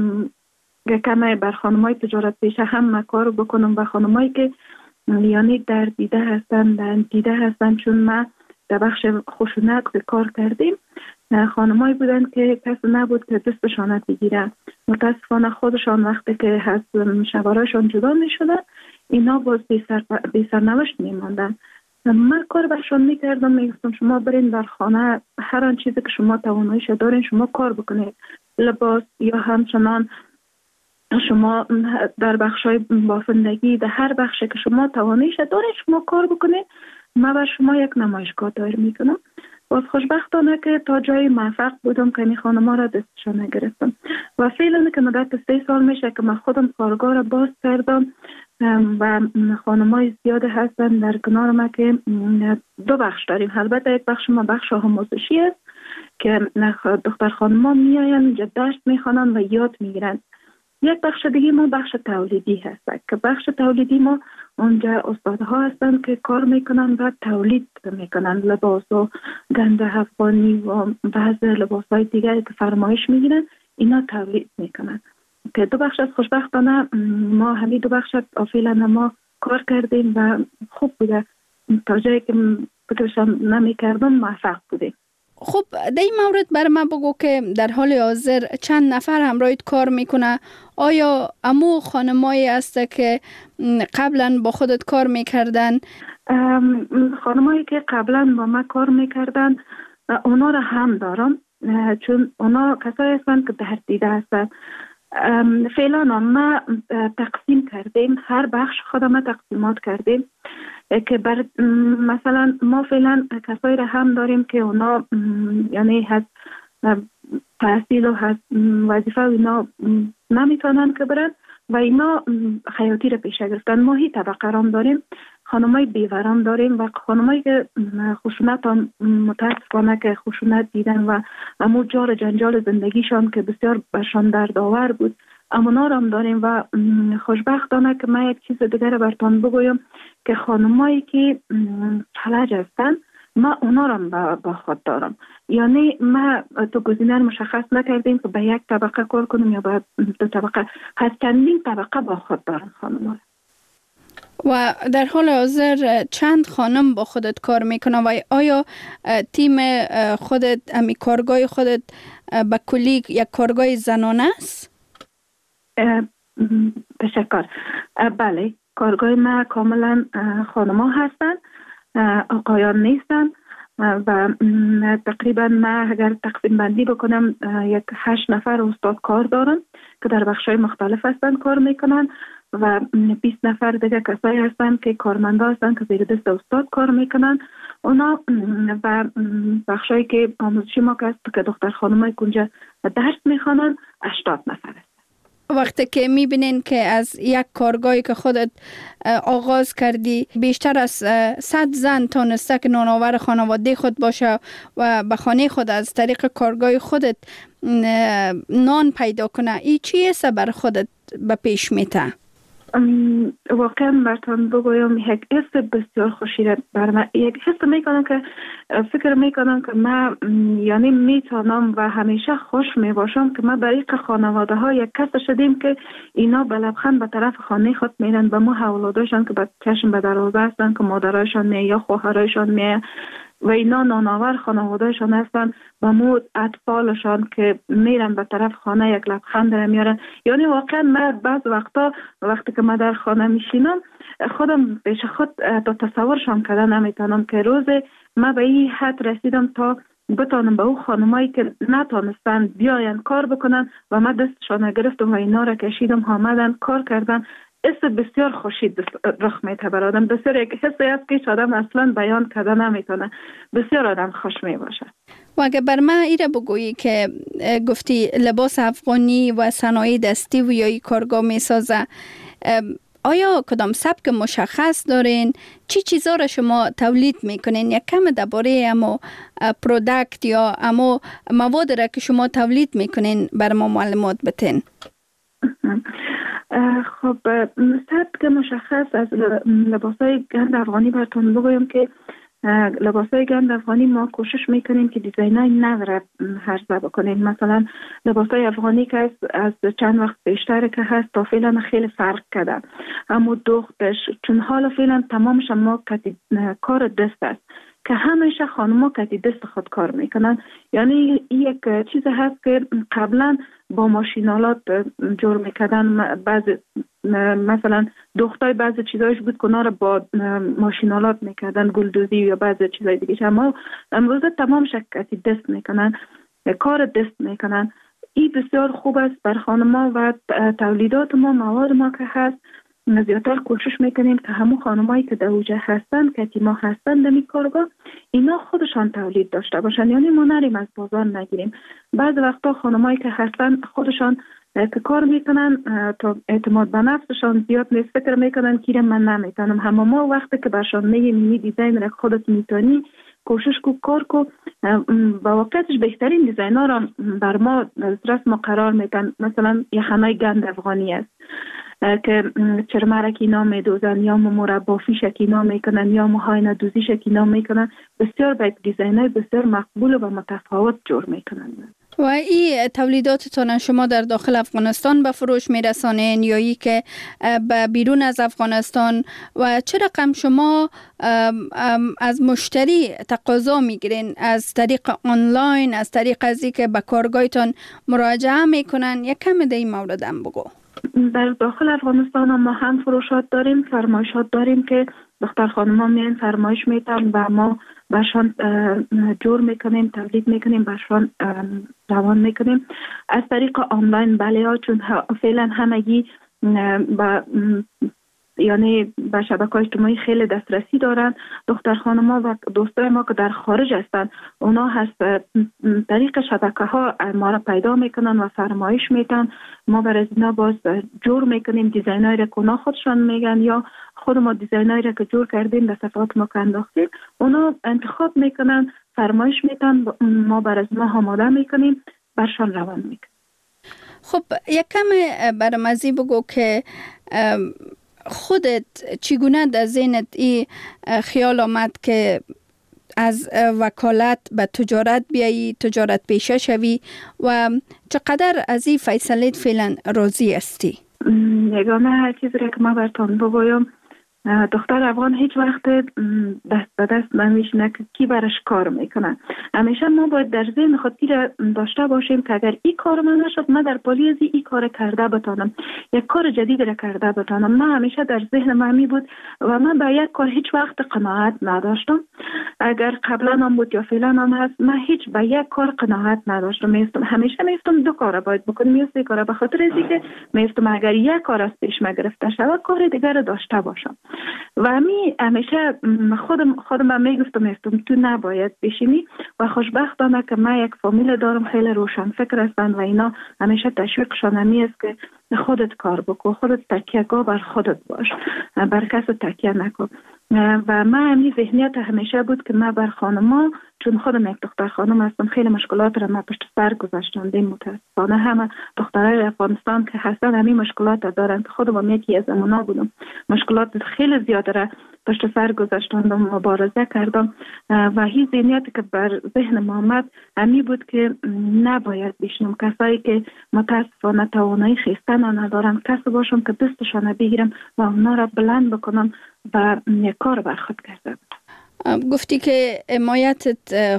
کمی بر خانمای تجارت پیشه هم من کار بکنم و خانمایی که یعنی در دیده هستن در دیده هستن چون من در بخش خشونت کار کردیم. خانمایی بودن که کسی نبود که دستشان بگیره. متاسفانه خودشان وقتی که از شوهرشان جدا می شدن اینا باز بی سرنوشت می ماندن. من کار برشان می کردم، می گفتم شما برین در خانه هر آن چیزی که شما تواناییش دارین شما کار بکنید، لباس یا همچنان شما در بخشای بافندگی در هر بخشی که شما تواناییش دارین شما کار بکنید. من بر شما یک نمایشگاه دایر میکنم. باز خوشبختانه که تا جای موفق بودم که این خانم‌ها را دستشان نگرفتم و فعلا که مدت سه سال میشه که من خودم کارگاه را باز کردم و خانم‌های زیاد هستن در کنار ما که دو بخش داریم. البته یک بخش ما بخش آموزشی است که دختر خانم‌ها میاین اینجا درس میخوانن و یاد میگیرن. یک بخش دیگه ما بخش تولیدی هست که بخش تولیدی ما اونجا استادها هستن که کار میکنن و تولید میکنن لباس و گنده افغانی و بعض لباس های دیگه که فرمایش میگیرن اینا تولید میکنن که دو بخش از خوشبختانه ما همین دو بخش فعلا ما کار کردیم و خوب بوده. تا جایی که فکرشم نمیکردم موفق بودیم. خب در این مورد بر من بگو که در حال حاضر چند نفر همراهت کار میکنه؟ آیا امو خانمایی است که قبلا با خودت کار میکردن؟ خانمایی که قبلا با ما کار میکردن اونا را هم دارم چون اونا کسایی هستند که در دیده هستند. فعلا ما تقسیم کردیم، هر بخش خودم تقسیمات کردیم که بر مثلا ما فعلا کسایی را هم داریم که اونا یعنی از تحصیل و از وظیفه اینا نمیتونن که برن و اینا خیاطی را پیشه گرفتن. ما هی طبقه رام داریم، خانمای بیورام داریم و خانمایی که خشونت هم متاسفانه که خشونت دیدن و امو جار جنجال زندگیشان که بسیار برشان دردآور بود امونا هم داریم. و خوشبختانه که من یک چیز دیگر برتان بگویم که خانمایی که فلج هستن ما اونا را با خود دارم، یعنی ما تو گزینه مشخص نکردیم که به یک طبقه کار کنیم یا به دو طبقه، هر چندین طبقه با خود دارم خانم. و در حال حاضر چند خانم با خودت کار میکنه و آیا تیم خودت امی کارگاه خودت به کلی یک کارگاه زنانه است؟ تشکر. بله کارگاه ما کاملا خانما هستن، آقایان نیستن و تقریبا ما اگر تقسیم بندی بکنم یک هشت نفر استاد کار دارن که در بخشای مختلف هستن کار میکنن و بیست نفر دیگه کسایی هستن که کارمندا هستن که زیر دست استاد کار میکنن اونا و بخشایی که آموزشی ما که است که دختر خانمای کنجا درس میخوانن هشتاد نفر است. وقتی که میبینین که از یک کارگاهی که خودت آغاز کردی بیشتر از صد زن تانسته که نانآور خانواده خود باشه و به خانه خود از طریق کارگاه خودت نان پیدا کنه، این چیه بر خودت به پیش میته؟ واقعا براتون بگویم یک حس بسیار خوشی بر من، یک حس میکنم که فکر میکنم که من یعنی میتونم و همیشه خوش میباشم که من برای خانواده ها یک کس شدیم که اینا به لبخند به طرف خانه خود میرن، به ما اولاداشان که به چشم به دروازه هستن که مادرایشان می یا خواهرایشان می و اینا نانآور خانوادهشان هستن و مو اطفالشان که میرن به طرف خانه یک لبخند را میارن. یعنی واقعا من بعض وقتا وقتی که من در خانه میشینم خودم پیش خود تا تصورشان کردن نمیتونم که روز من به این حد رسیدم تا بتانم به او خانمایی که نتانستن بیاین کار بکنن و من دستشان گرفتم و اینا را کشیدم آمدن کار کردن. حس بسیار خوشی رخ میده بر آدم، بسیار یک حسی است که آدم اصلا بیان کرده نمیتونه، بسیار آدم خوش می باشه. و اگه بر من ایره بگویی که گفتی لباس افغانی و صنایع دستی و یا کارگاه می سازه، آیا کدام سبک مشخص دارین؟ چی چیزا را شما تولید میکنین؟ یک کم درباره امو پروداکت یا امو مواد را که شما تولید میکنین بر ما معلومات بتین. خب سبک مشخص از لباسای گند افغانی براتون بگویم که لباسای گند افغانی ما کوشش میکنیم که دیزاینای نو را عرضه بکنیم. مثلا لباسای افغانی که از چند وقت بیشتر که هست تا فعلا خیلی فرق کرده، اما دختش چون حالا فعلا تمامش ما کتی کار دست است که همیشه خانم‌ها کتی دست خود کار میکنن. یعنی یک چیز هست که قبلا با ماشینالات جور میکردن، بعضی مثلا دختای بعضی چیزایش بود که اونا رو با ماشینالات میکردن، گلدوزی یا بعضی چیزای دیگه، اما امروزه تمام شکتی دست میکنن، کار دست میکنن. این بسیار خوب است بر خانم‌ها و تولیدات ما، مواد ما که هست زیادتر کوشش میکنیم که همون خانمایی که در اوجه هستن که ما هستن در این کارگاه اینا خودشان تولید داشته باشن، یعنی ما نریم از بازار نگیریم. بعض وقتا خانمایی که هستن خودشان که کار میکنن تا اعتماد به نفسشان زیاد نیست، فکر میکنن که من نمیتونم، همه ما وقتی که برشان میگیم این دیزاین را خودت میتونی کوشش کو کار کو، با واقعیتش بهترین دیزاین‌ها را بر ما دسترس ما قرار میدن. مثلا یخنای گند افغانی است که چرمرک اینا میدوزن یا مربا فیش اینا میکنن یا موهای دوزیش اینا میکنن، بسیار با دیزاین‌های بسیار مقبول و متفاوت جور میکنن. و این تولیداتتان شما در داخل افغانستان به فروش میرسانین یا ای که به بیرون از افغانستان، و چه رقم شما از مشتری تقاضا میگیرین؟ از طریق آنلاین، از طریق ازی که به کارگاهتان مراجعه میکنن؟ یک کم در این مورد هم بگو. در داخل افغانستان ما هم فروشات داریم، فرمایشات داریم که دختر خانم ها میان فرمایش میتن و ما برشان جور میکنیم، تولید میکنیم، برشان روان میکنیم. از طریق آنلاین بله ها، چون فعلا همگی با یعنی به شبکه‌های اجتماعی خیلی دسترسی دارن. دختر خانم ها و دوستای ما که در خارج هستن اونا هست طریق شبکه ها ما را پیدا میکنن و فرمایش میتن، ما برای اینا باز جور میکنیم دیزاینایی را که اونا خودشان میگن یا خود ما دیزاینایی را که جور کردیم در صفحات ما که انداختیم اونا انتخاب میکنن، فرمایش میتن، ما برای اینا آماده میکنیم، برشان روان میکنیم. خب یک کم برام ازی بگو که خودت چگونه در ذهنت این خیال آمد که از وکالت به تجارت بیایی، تجارت پیشه شوی و چقدر از این فیصله فعلا راضی هستی؟ یگانه چیزی که من براتون بگویم دختر افغان هیچ وقت دست به دست نمیشینه که کی برش کار میکنه. همیشه ما باید در ذهن خود داشته باشیم که اگر این کار من نشد، من در پالی از این کار کرده بتانم، یک کار جدید را کرده بتانم. من همیشه در ذهن من می بود و من به یک کار هیچ وقت قناعت نداشتم. اگر قبلا هم بود یا فعلا هم هست، من هیچ به یک کار قناعت نداشتم. میستم همیشه میستم دو کار باید بکنم یا سه کار، به خاطر اینکه میستم اگر یک کار از پیش ما گرفته شود کار دیگر داشته باشم. و می همیشه خودم خودم میگفتم میستم تو نباید بشینی. و خوشبختانه که من یک فامیل دارم خیلی روشن فکر هستن و اینا همیشه تشویقشان همی است که خودت کار بکن، خودت تکیه‌گاه بر خودت باش، بر کس تکیه نکن. و من همین ذهنیت همیشه بود که من بر خانما، چون خودم یک دختر خانم هستم، خیلی مشکلات را من پشت سر گذاشتم. متاسفانه همه دخترای افغانستان که هستن همین مشکلات دارن که خودم یکی از اونا بودم. مشکلات خیلی زیاده را پشت سر گذاشتم و مبارزه کردم و هیچ ذهنیتی که بر ذهن ما آمد همین بود که نباید بشنم کسایی که متاسفانه توانایی خیستن ندارن، کسی باشم که دستشان بگیرم و اونا را بلند بکنم و یک کار بر خود کردم. گفتی که حمایتت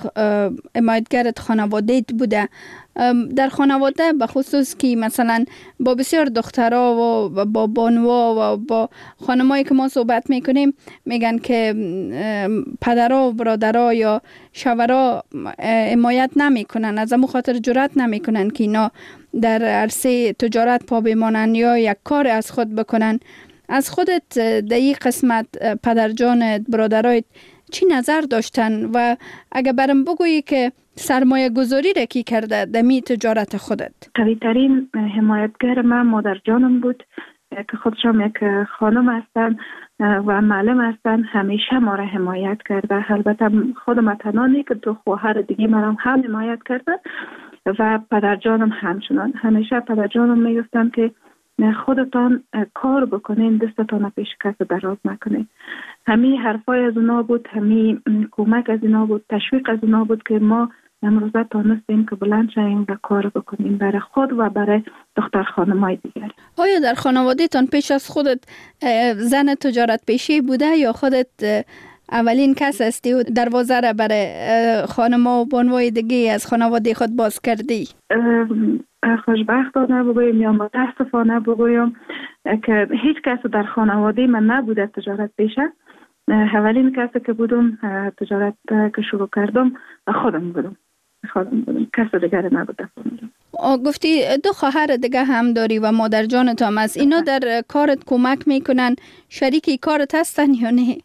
حمایتگرت خانواده‌ات بوده. در خانواده به خصوص که مثلا با بسیار دخترها و با بانوها و با خانمایی که ما صحبت میکنیم میگن که پدرها و برادرها یا شوهرها حمایت نمیکنن، از همون خاطر جرأت نمیکنن که اینا در عرصه تجارت پا بمانن یا یک کار از خود بکنن. از خودت در این قسمت پدرجانت، برادرایت چی نظر داشتن و اگه برام بگویی که سرمایه گذاری را کی کرده دمی تجارت خودت؟ قوی ترین حمایتگر من مادر جانم بود که خودشم یک خانم هستن و معلم هستن. همیشه ما را حمایت کرده. البته خودم تنها نه که دو خواهر دیگه مرا هم حمایت کرده و پدر جانم همچنان. همیشه پدر جانم میگفتن که خودتان کار بکنین، دستتان پیش کس دراز نکنین. همین حرفای از اونا بود، همین کمک از اونا بود، تشویق از اونا بود که ما امروزه تانستیم که بلند شویم و کار بکنیم برای خود و برای دختر خانمای دیگر. آیا در خانواده تان پیش از خودت زن تجارت پیشی بوده یا خودت اولین کس هستی و دروازه را برای خانما و بانوای دیگه از خانواده خود باز کردی؟ خوشبختانه بگویم یا متاسفانه بگویم که هیچ کس در خانواده من نبوده تجارت پیشه. اولین کسی که بودم تجارت که شروع کردم خودم بودم. خودم بودم. کس دیگر نبوده. گفتی دو خواهر دیگه هم داری و مادر جانت هم است. اینا در کارت کمک میکنن؟ شریکی کارت هستن یا نه؟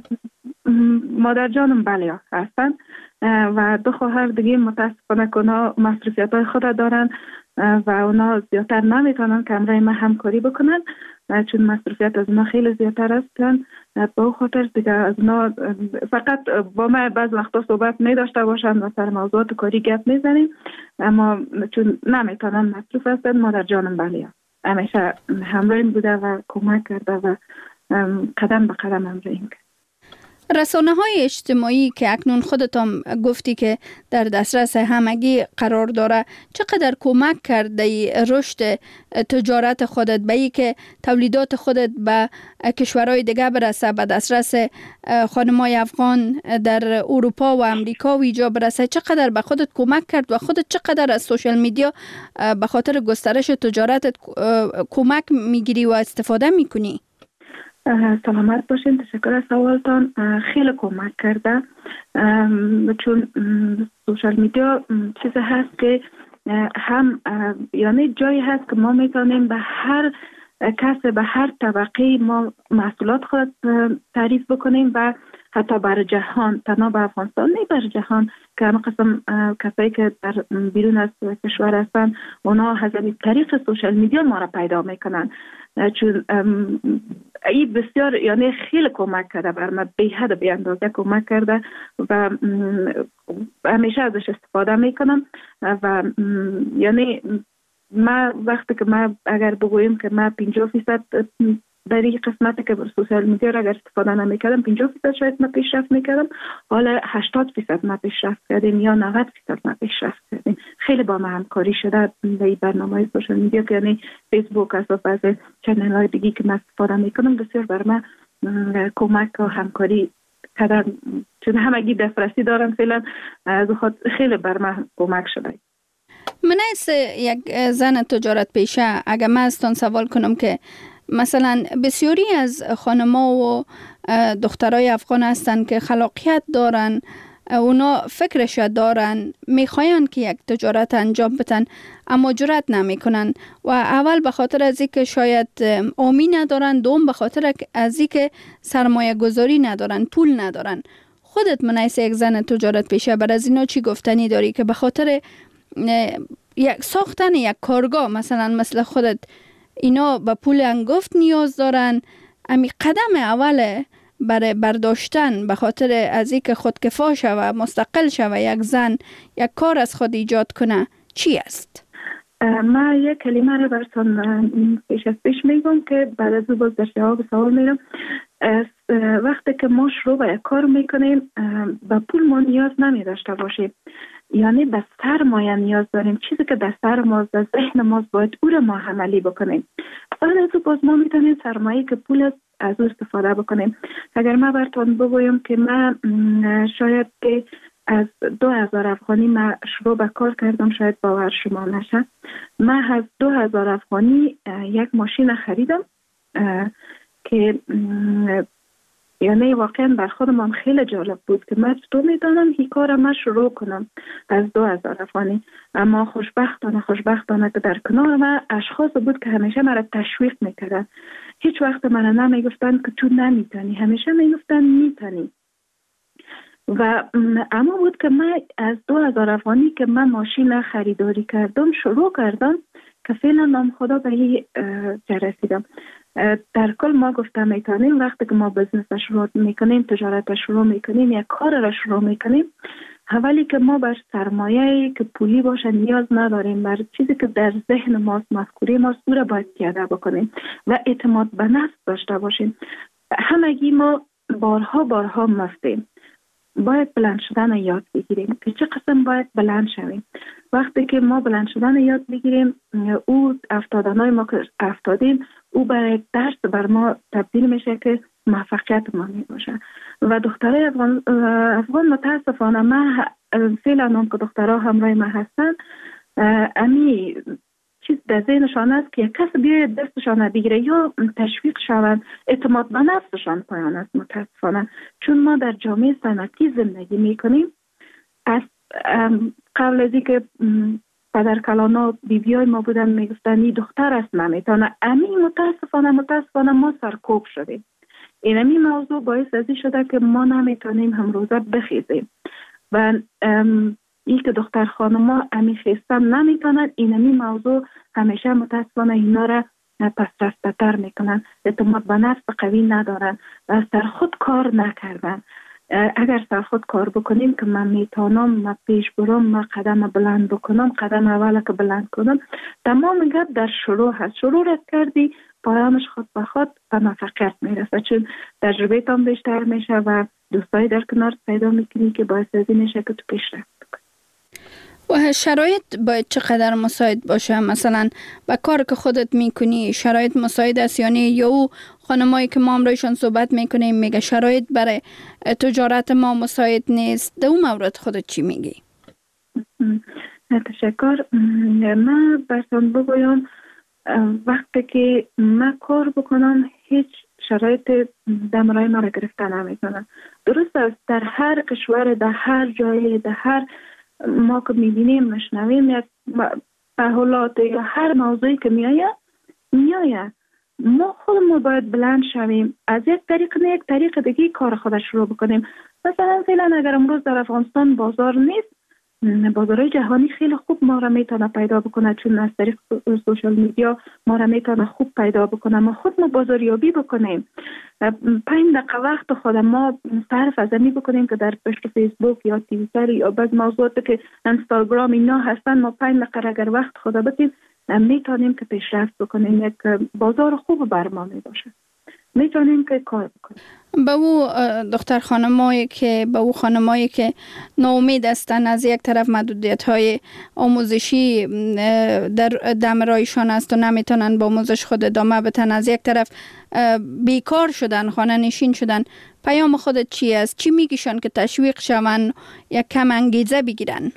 مادر جانم بله هستن و دو خواهر دیگه متاسفانه که اونا مصروفیت های خود دارن و اونا زیادتر نمیتونن که همراه ما همکاری بکنن چون مصروفیت از اونا خیلی زیادتر هستن. با خاطر دیگه از اونا فقط با ما بعض وقتا صحبت می داشته باشن و سر موضوعات کاری گپ میزنیم، اما چون نمیتونن مصروف هستن مادر جانم بله همیشه همراهیم بوده و کمک کرده و قدم به قدم همراهیم کرد. رسانه های اجتماعی که اکنون خودت هم گفتی که در دسترس همگی قرار داره چقدر کمک کرده رشد تجارت خودت به ای که تولیدات خودت به کشورهای دیگه برسه، به دسترس خانمای افغان در اروپا و امریکا و اینجا برسه؟ چقدر به خودت کمک کرد و خودت چقدر از سوشال میدیا به خاطر گسترش تجارتت کمک میگیری و استفاده میکنی؟ سلامت باشین. تشکر از سوالتان. خیلی کمک کرده چون سوشال میدیا چیزی هست که هم یعنی جایی هست که ما میتونیم به هر کس به هر طبقه ما محصولات خود تعریف بکنیم و حتی بر جهان، تنها به افغانستان نه بر جهان که همه قسم کسایی که در بیرون از کشور هستن اونا از طریق سوشال میدیا ما را پیدا میکنن چون این بسیار یعنی خیلی کمک کرده بر من، به حد به اندازه کمک کرده و همیشه ازش استفاده میکنم و یعنی ما وقتی که ما اگر بگوییم که ما پنجاه فیصد در این قسمتی که بر سوشال میدیا را اگر استفاده نمیکردم پنجاه فیصد شاید ما پیشرفت میکردم، حالا هشتاد فیصد ما پیشرفت کردیم یا نود فیصد ما پیشرفت کردیم. خیلی با ما همکاری شده در این برنامه سوشال میدیا که یعنی فیسبوک است و بعضی چنل های دیگه که ما استفاده میکنم بسیار بر ما کمک و همکاری کردن، چون همگی دسترسی دارن فعلا، از خود خیلی بر من کمک شده. من از یک زن تجارت پیشه اگر من ازتان سوال کنم که مثلا بسیاری از خانما و دخترای افغان هستن که خلاقیت دارن، اونا فکرش دارن، میخواین که یک تجارت انجام بدن اما جرأت نمیکنن و اول به خاطر از اینکه شاید آمی ندارن، دوم به خاطر از اینکه سرمایه گذاری ندارن، پول ندارن. خودت منیس یک زن تجارت پیشه بر از اینا چی گفتنی داری که به خاطر یک ساختن یک کارگاه مثلا مثل خودت اینا به پول انگفت نیاز دارن؟ امی قدم اوله برای برداشتن به خاطر از اینکه خودکفا شوه، مستقل شوه، یک زن یک کار از خود ایجاد کنه چی است؟ من یک کلمه رو براتون پیش از پیش میگم که بعد از او باز در جواب سوال میرم. وقتی که ما شروع به یک کار میکنیم به پول ما نیاز نمی داشته باشیم، یعنی به سرمایه نیاز داریم. چیزی که در سر ماست، در ذهن ماست، باید او رو ما عملی بکنیم. بعد از او باز ما میتونیم سرمایه که پول است از او استفاده بکنیم. اگر من براتون بگویم که من شاید که از دو هزار افغانی من شروع به کار کردم، شاید باور شما نشه، من از دو هزار افغانی یک ماشین خریدم که یعنی واقعا بر خودم خیلی جالب بود که من چطور میدانم این کار من شروع کنم از دو هزار افغانی. اما خوشبختانه خوشبختانه که در کنار من اشخاص بود که همیشه مرا تشویق میکردن. هیچ وقت من نمیگفتن که تو نمیتونی، همیشه میگفتن میتونی. و اما بود که من از دو هزار افغانی که من ماشین خریداری کردم شروع کردم که فعلا نام خدا به این جا رسیدم. در کل ما گفتم میتونیم وقتی که ما بزنس شروع میکنیم، تجارت شروع میکنیم، یک کار را شروع میکنیم، اولی که ما بر سرمایه که پولی باشه نیاز نداریم، بر چیزی که در ذهن ماست، مفکوره ماست، او را باید پیاده بکنیم و اعتماد به نفس داشته باشیم. همگی ما بارها بارها مفتیم، باید بلند شدن یاد بگیریم که چه قسم باید بلند شویم. وقتی که ما بلند شدن یاد بگیریم، او افتادنهای ما که افتادیم او برای درس بر ما تبدیل میشه که موفقیت ما می باشه. و دخترای افغان, افغان متاسفانه من فعلا هم که دخترها همراه ما هستن، امی چیز در ذهنشان است که یک کس بیاید دستشان بگیره یا تشویق شوند، اعتماد به نفسشان پایان است متاسفانه. چون ما در جامعه صنعتی زندگی میکنیم، از قبل از اینکه پدر کلانا بی بیای ما بودن میگفتن این دختر است نمیتونه، امی متاسفانه متاسفانه ما سرکوب شدیم. این امی موضوع باعث ازی شده که ما نمیتونیم هم روزه بخیزیم و این که دختر خانما امی خیستن نمیتونن، این امی موضوع همیشه متاسفانه اینا را پس رفته تر میکنن، اعتماد به نفس قوی ندارن و از سر خود کار نکردن. اگر سر خود کار بکنیم که من میتونم، من پیش برم، من قدم بلند بکنم، قدم اوله که بلند کنم، تمام گپ در شروع هست. شروع رد کردی پایانش خود به خود به موفقیت میرسه، چون تجربه تام بیشتر میشه و دوستای در کنار پیدا میکنی که باعث ازی میشه که تو پیشرفت بکنی. و شرایط باید چقدر مساعد باشه؟ مثلا با کار که خودت میکنی شرایط مساعد است یعنی یا او خانمایی که ما امروزشان صحبت میکنیم میگه شرایط برای تجارت ما مساعد نیست، در اون مورد خودت چی میگی؟ تشکر. من براتون بگویم وقتی که من کار بکنم هیچ شرایط دمرای ما را گرفته نمیکنم. درست است در هر کشور، در هر جای، در هر ما که میبینیم مشنویم یک تحولات یا هر موضوعی که میایه میایه ما خودمون باید بلند شویم، از یک طریق نه یک طریق دیگه کار خودش شروع بکنیم. مثلا فعلا اگر امروز در افغانستان بازار نیست، بازارهای جهانی خیلی خوب ما را میتونه پیدا بکنه، چون از طریق سوشال میدیا ما را میتونه خوب پیدا بکنه. ما خود ما بازاریابی بکنیم، پنج دقیقه وقت خود ما صرف از می بکنیم که در پشت فیسبوک یا توییتر یا بعض موضوعاتی که اینستاگرام اینا هستن، ما پنج دقیقه اگر وقت خود بدیم میتونیم که پیشرفت بکنیم، یک بازار خوب بر ما می باشه. میتونیم که کار بکنیم. به او دختر خانمایی که به او خانمایی که ناامید هستند، از یک طرف محدودیت های آموزشی در دمرایشان است و نمیتونن با آموزش خود ادامه بدن، از یک طرف بیکار شدن، خانه نشین شدن، پیام خودت چی است؟ چی میگیشن که تشویق شون یک کم انگیزه بگیرن؟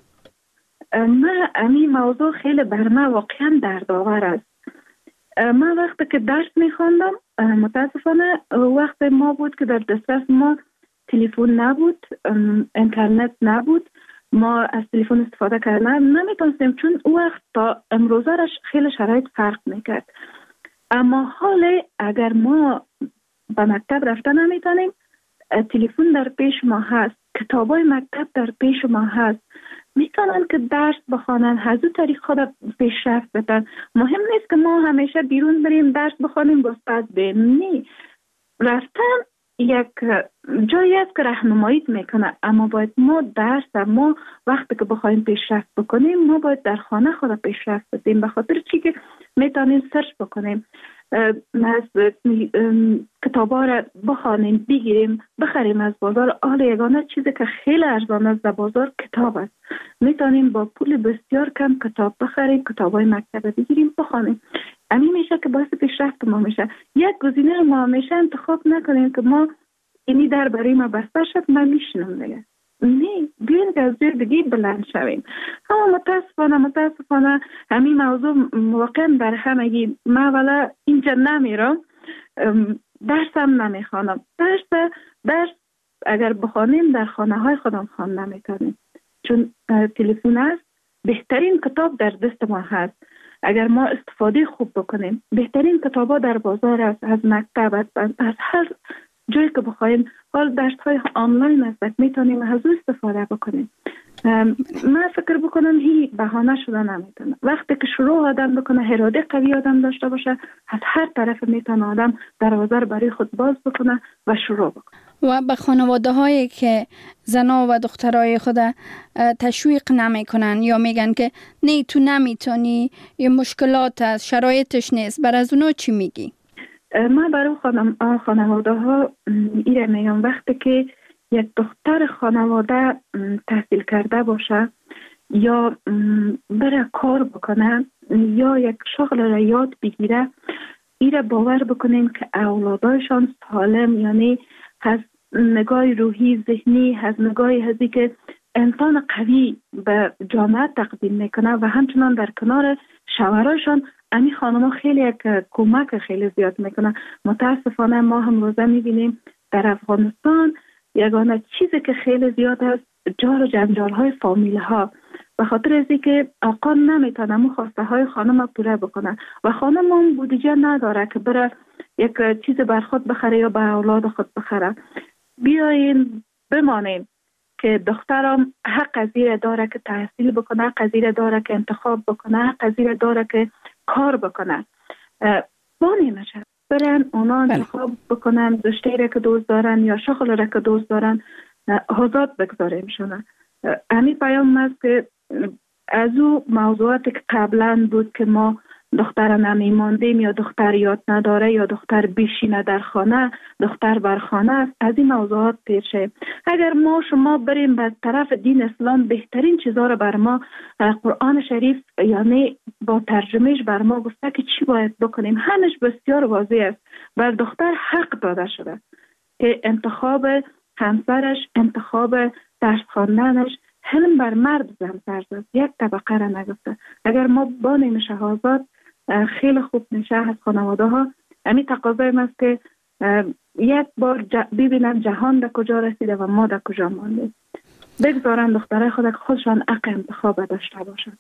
من این موضوع خیلی بر من واقعا دردآور است. من وقتی که درس میخواندم متاسفانه وقت ما بود که در دسترس ما تلفن نبود، اینترنت نبود، ما از تلفن استفاده کردن نمیتونستیم، چون او وقت تا امروزش خیلی شرایط فرق میکرد. اما حال اگر ما به مکتب رفتن نمیتونیم، تلفن در پیش ما هست، کتابای مکتب در پیش ما هست، میتونن که درس بخوانن، از اون طریق خود پیشرفت بدن. مهم نیست که ما همیشه بیرون بریم درس بخوانیم با استاد بریم، نه، رفتن یک جایی است که راهنماییت میکنه، اما باید ما درس ما وقتی که بخوایم پیشرفت بکنیم ما باید در خانه خود پیشرفت بدیم، به خاطر چی که میتونیم سرچ بکنیم، از کتابا را بخوانیم، بگیریم، بخریم از بازار. حالا یگانه چیزی که خیلی ارزان است در بازار کتاب است، میتونیم با پول بسیار کم کتاب بخریم، کتابای مکتب بگیریم بخوانیم. همین میشه که باعث پیشرفت ما میشه. یک گزینه ما همیشه انتخاب نکنیم که ما اینی در برای ما بسته شد من میشنم دیگه، نه، بیاین که از جای دیگه بلند شویم. اما متاسفانه متاسفانه همین موضوع واقعا در همگی. من ولی اینجا نمیرم، درسم نمیخوانم. درس درس اگر بخوانیم در خانه های خودم خوان نمیتونیم، چون تلفن است، بهترین کتاب در دست ما هست. اگر ما استفاده خوب بکنیم، بهترین کتابا در بازار است، از مکتب، از هر جایی که بخوایم. حال درس های آنلاین است، میتونیم از او استفاده بکنیم. من فکر بکنم هی بهانه شده نمیتونه. وقتی که شروع آدم بکنه، اراده قوی آدم داشته باشه، از هر طرف میتونه آدم دروازه برای خود باز بکنه و شروع بکنه. و به خانواده هایی که زنا و دخترای خود تشویق نمی کنن یا میگن که نه تو نمیتونی، یه مشکلات هست، شرایطش نیست، بر از اونو چی میگی؟ من برای خانواده ها ایره میگم وقتی که یک دختر خانواده تحصیل کرده باشه یا بره کار بکنه یا یک شغل را یاد بگیره، ایره باور بکنیم که اولادایشان سالم، یعنی از نگاه روحی ذهنی، از نگاه هزی که انسان قوی به جامعه تقدیم میکنه و همچنان در کنار شوهرایشان امی خانم خیلی یک کمک خیلی زیاد میکنه. متاسفانه ما هم روزه میبینیم در افغانستان یگانه چیزی که خیلی زیاد است جار و جنجال های فامیل ها، به خاطر از اینکه آقا نمیتونه مو خواسته های خانم پوره بکنه و خانم هم بودجه نداره که بره یک چیز بر خود بخره یا به اولاد خود بخره. بیاین بمانیم که دخترم حق از این داره که تحصیل بکنه، حق از این داره که انتخاب بکنه، حق از این داره که کار بکنه. بانی نشه برن اونا انتخاب بکنن رشته را که دوست دارن یا شغل را که دوست دارن، آزاد بگذاریم شونه. همین پیام است که از او موضوعاتی که قبلا بود که ما دختر نمیماندیم یا دختر یاد نداره یا دختر بیشینه در خانه، دختر بر خانه است، از این موضوعات پیر شیم. اگر ما شما بریم به طرف دین اسلام، بهترین چیزها رو بر ما قرآن شریف یعنی با ترجمهش بر ما گفته که چی باید بکنیم. همش بسیار واضح است. بر دختر حق داده شده که انتخاب همسرش، انتخاب درس خواندنش، حلم بر مرد زن فرض است، یک طبقه را نگفته. اگر ما بانیم شهازاد خیلی خوب میشه از خانواده ها. همین تقاضای است که یک بار ج... ببینن جهان در کجا رسیده و ما در کجا مانده. بگذارن دختره خود خودشان حق انتخاب داشته باشن.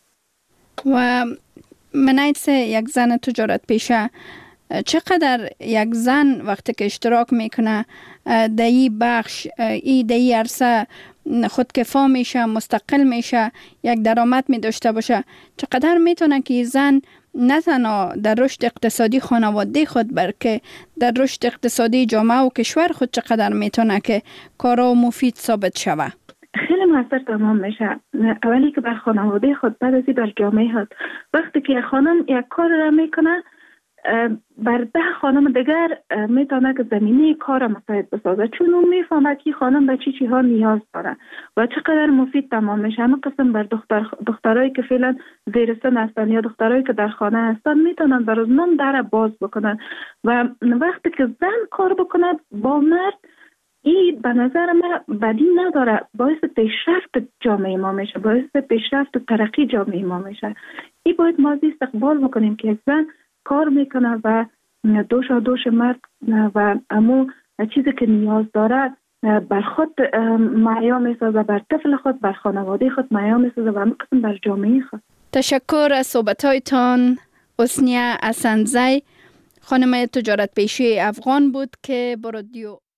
و منایت یک زن تجارت پیشه چقدر یک زن وقتی که اشتراک میکنه در این بخش، ای در این عرصه خودکفا میشه، مستقل میشه، یک درآمد می داشته باشه، چقدر میتونه که زن نه تنها در رشد اقتصادی خانواده خود بلکه در رشد اقتصادی جامعه و کشور خود چقدر میتونه که کارا مفید ثابت شوه؟ خیلی موثر تمام میشه. اولی که بر خانواده خود، بعد ازی بر جامعه خود. وقتی که خانم یک کار را میکنه بر ده خانم دیگر میتونه که زمینه کار مساعد بسازه، چون اون میفهمه که خانم به چی چی ها نیاز داره و چقدر مفید تمام میشه. همه قسم بر دختر دخترایی که فعلا زیر سن هستن یا دخترایی که در خانه هستن میتونن در روزنامه در باز بکنن و وقتی که زن کار بکنه با مرد، این به نظر من بدی نداره، باعث پیشرفت جامعه ما میشه، باعث پیشرفت و ترقی جامعه ما میشه. این باید ما استقبال بکنیم که زن کار میکنه و دوش و دوش مرد و امو چیزی که نیاز داره بر خود معیا میسازه، بر طفل خود، بر خانواده خود معیا میسازه و همه قسم بر جامعه خود. تشکر از صحبتایتان. حسنیه اسندزی، خانم تجارت پیشه افغان بود که با رادیو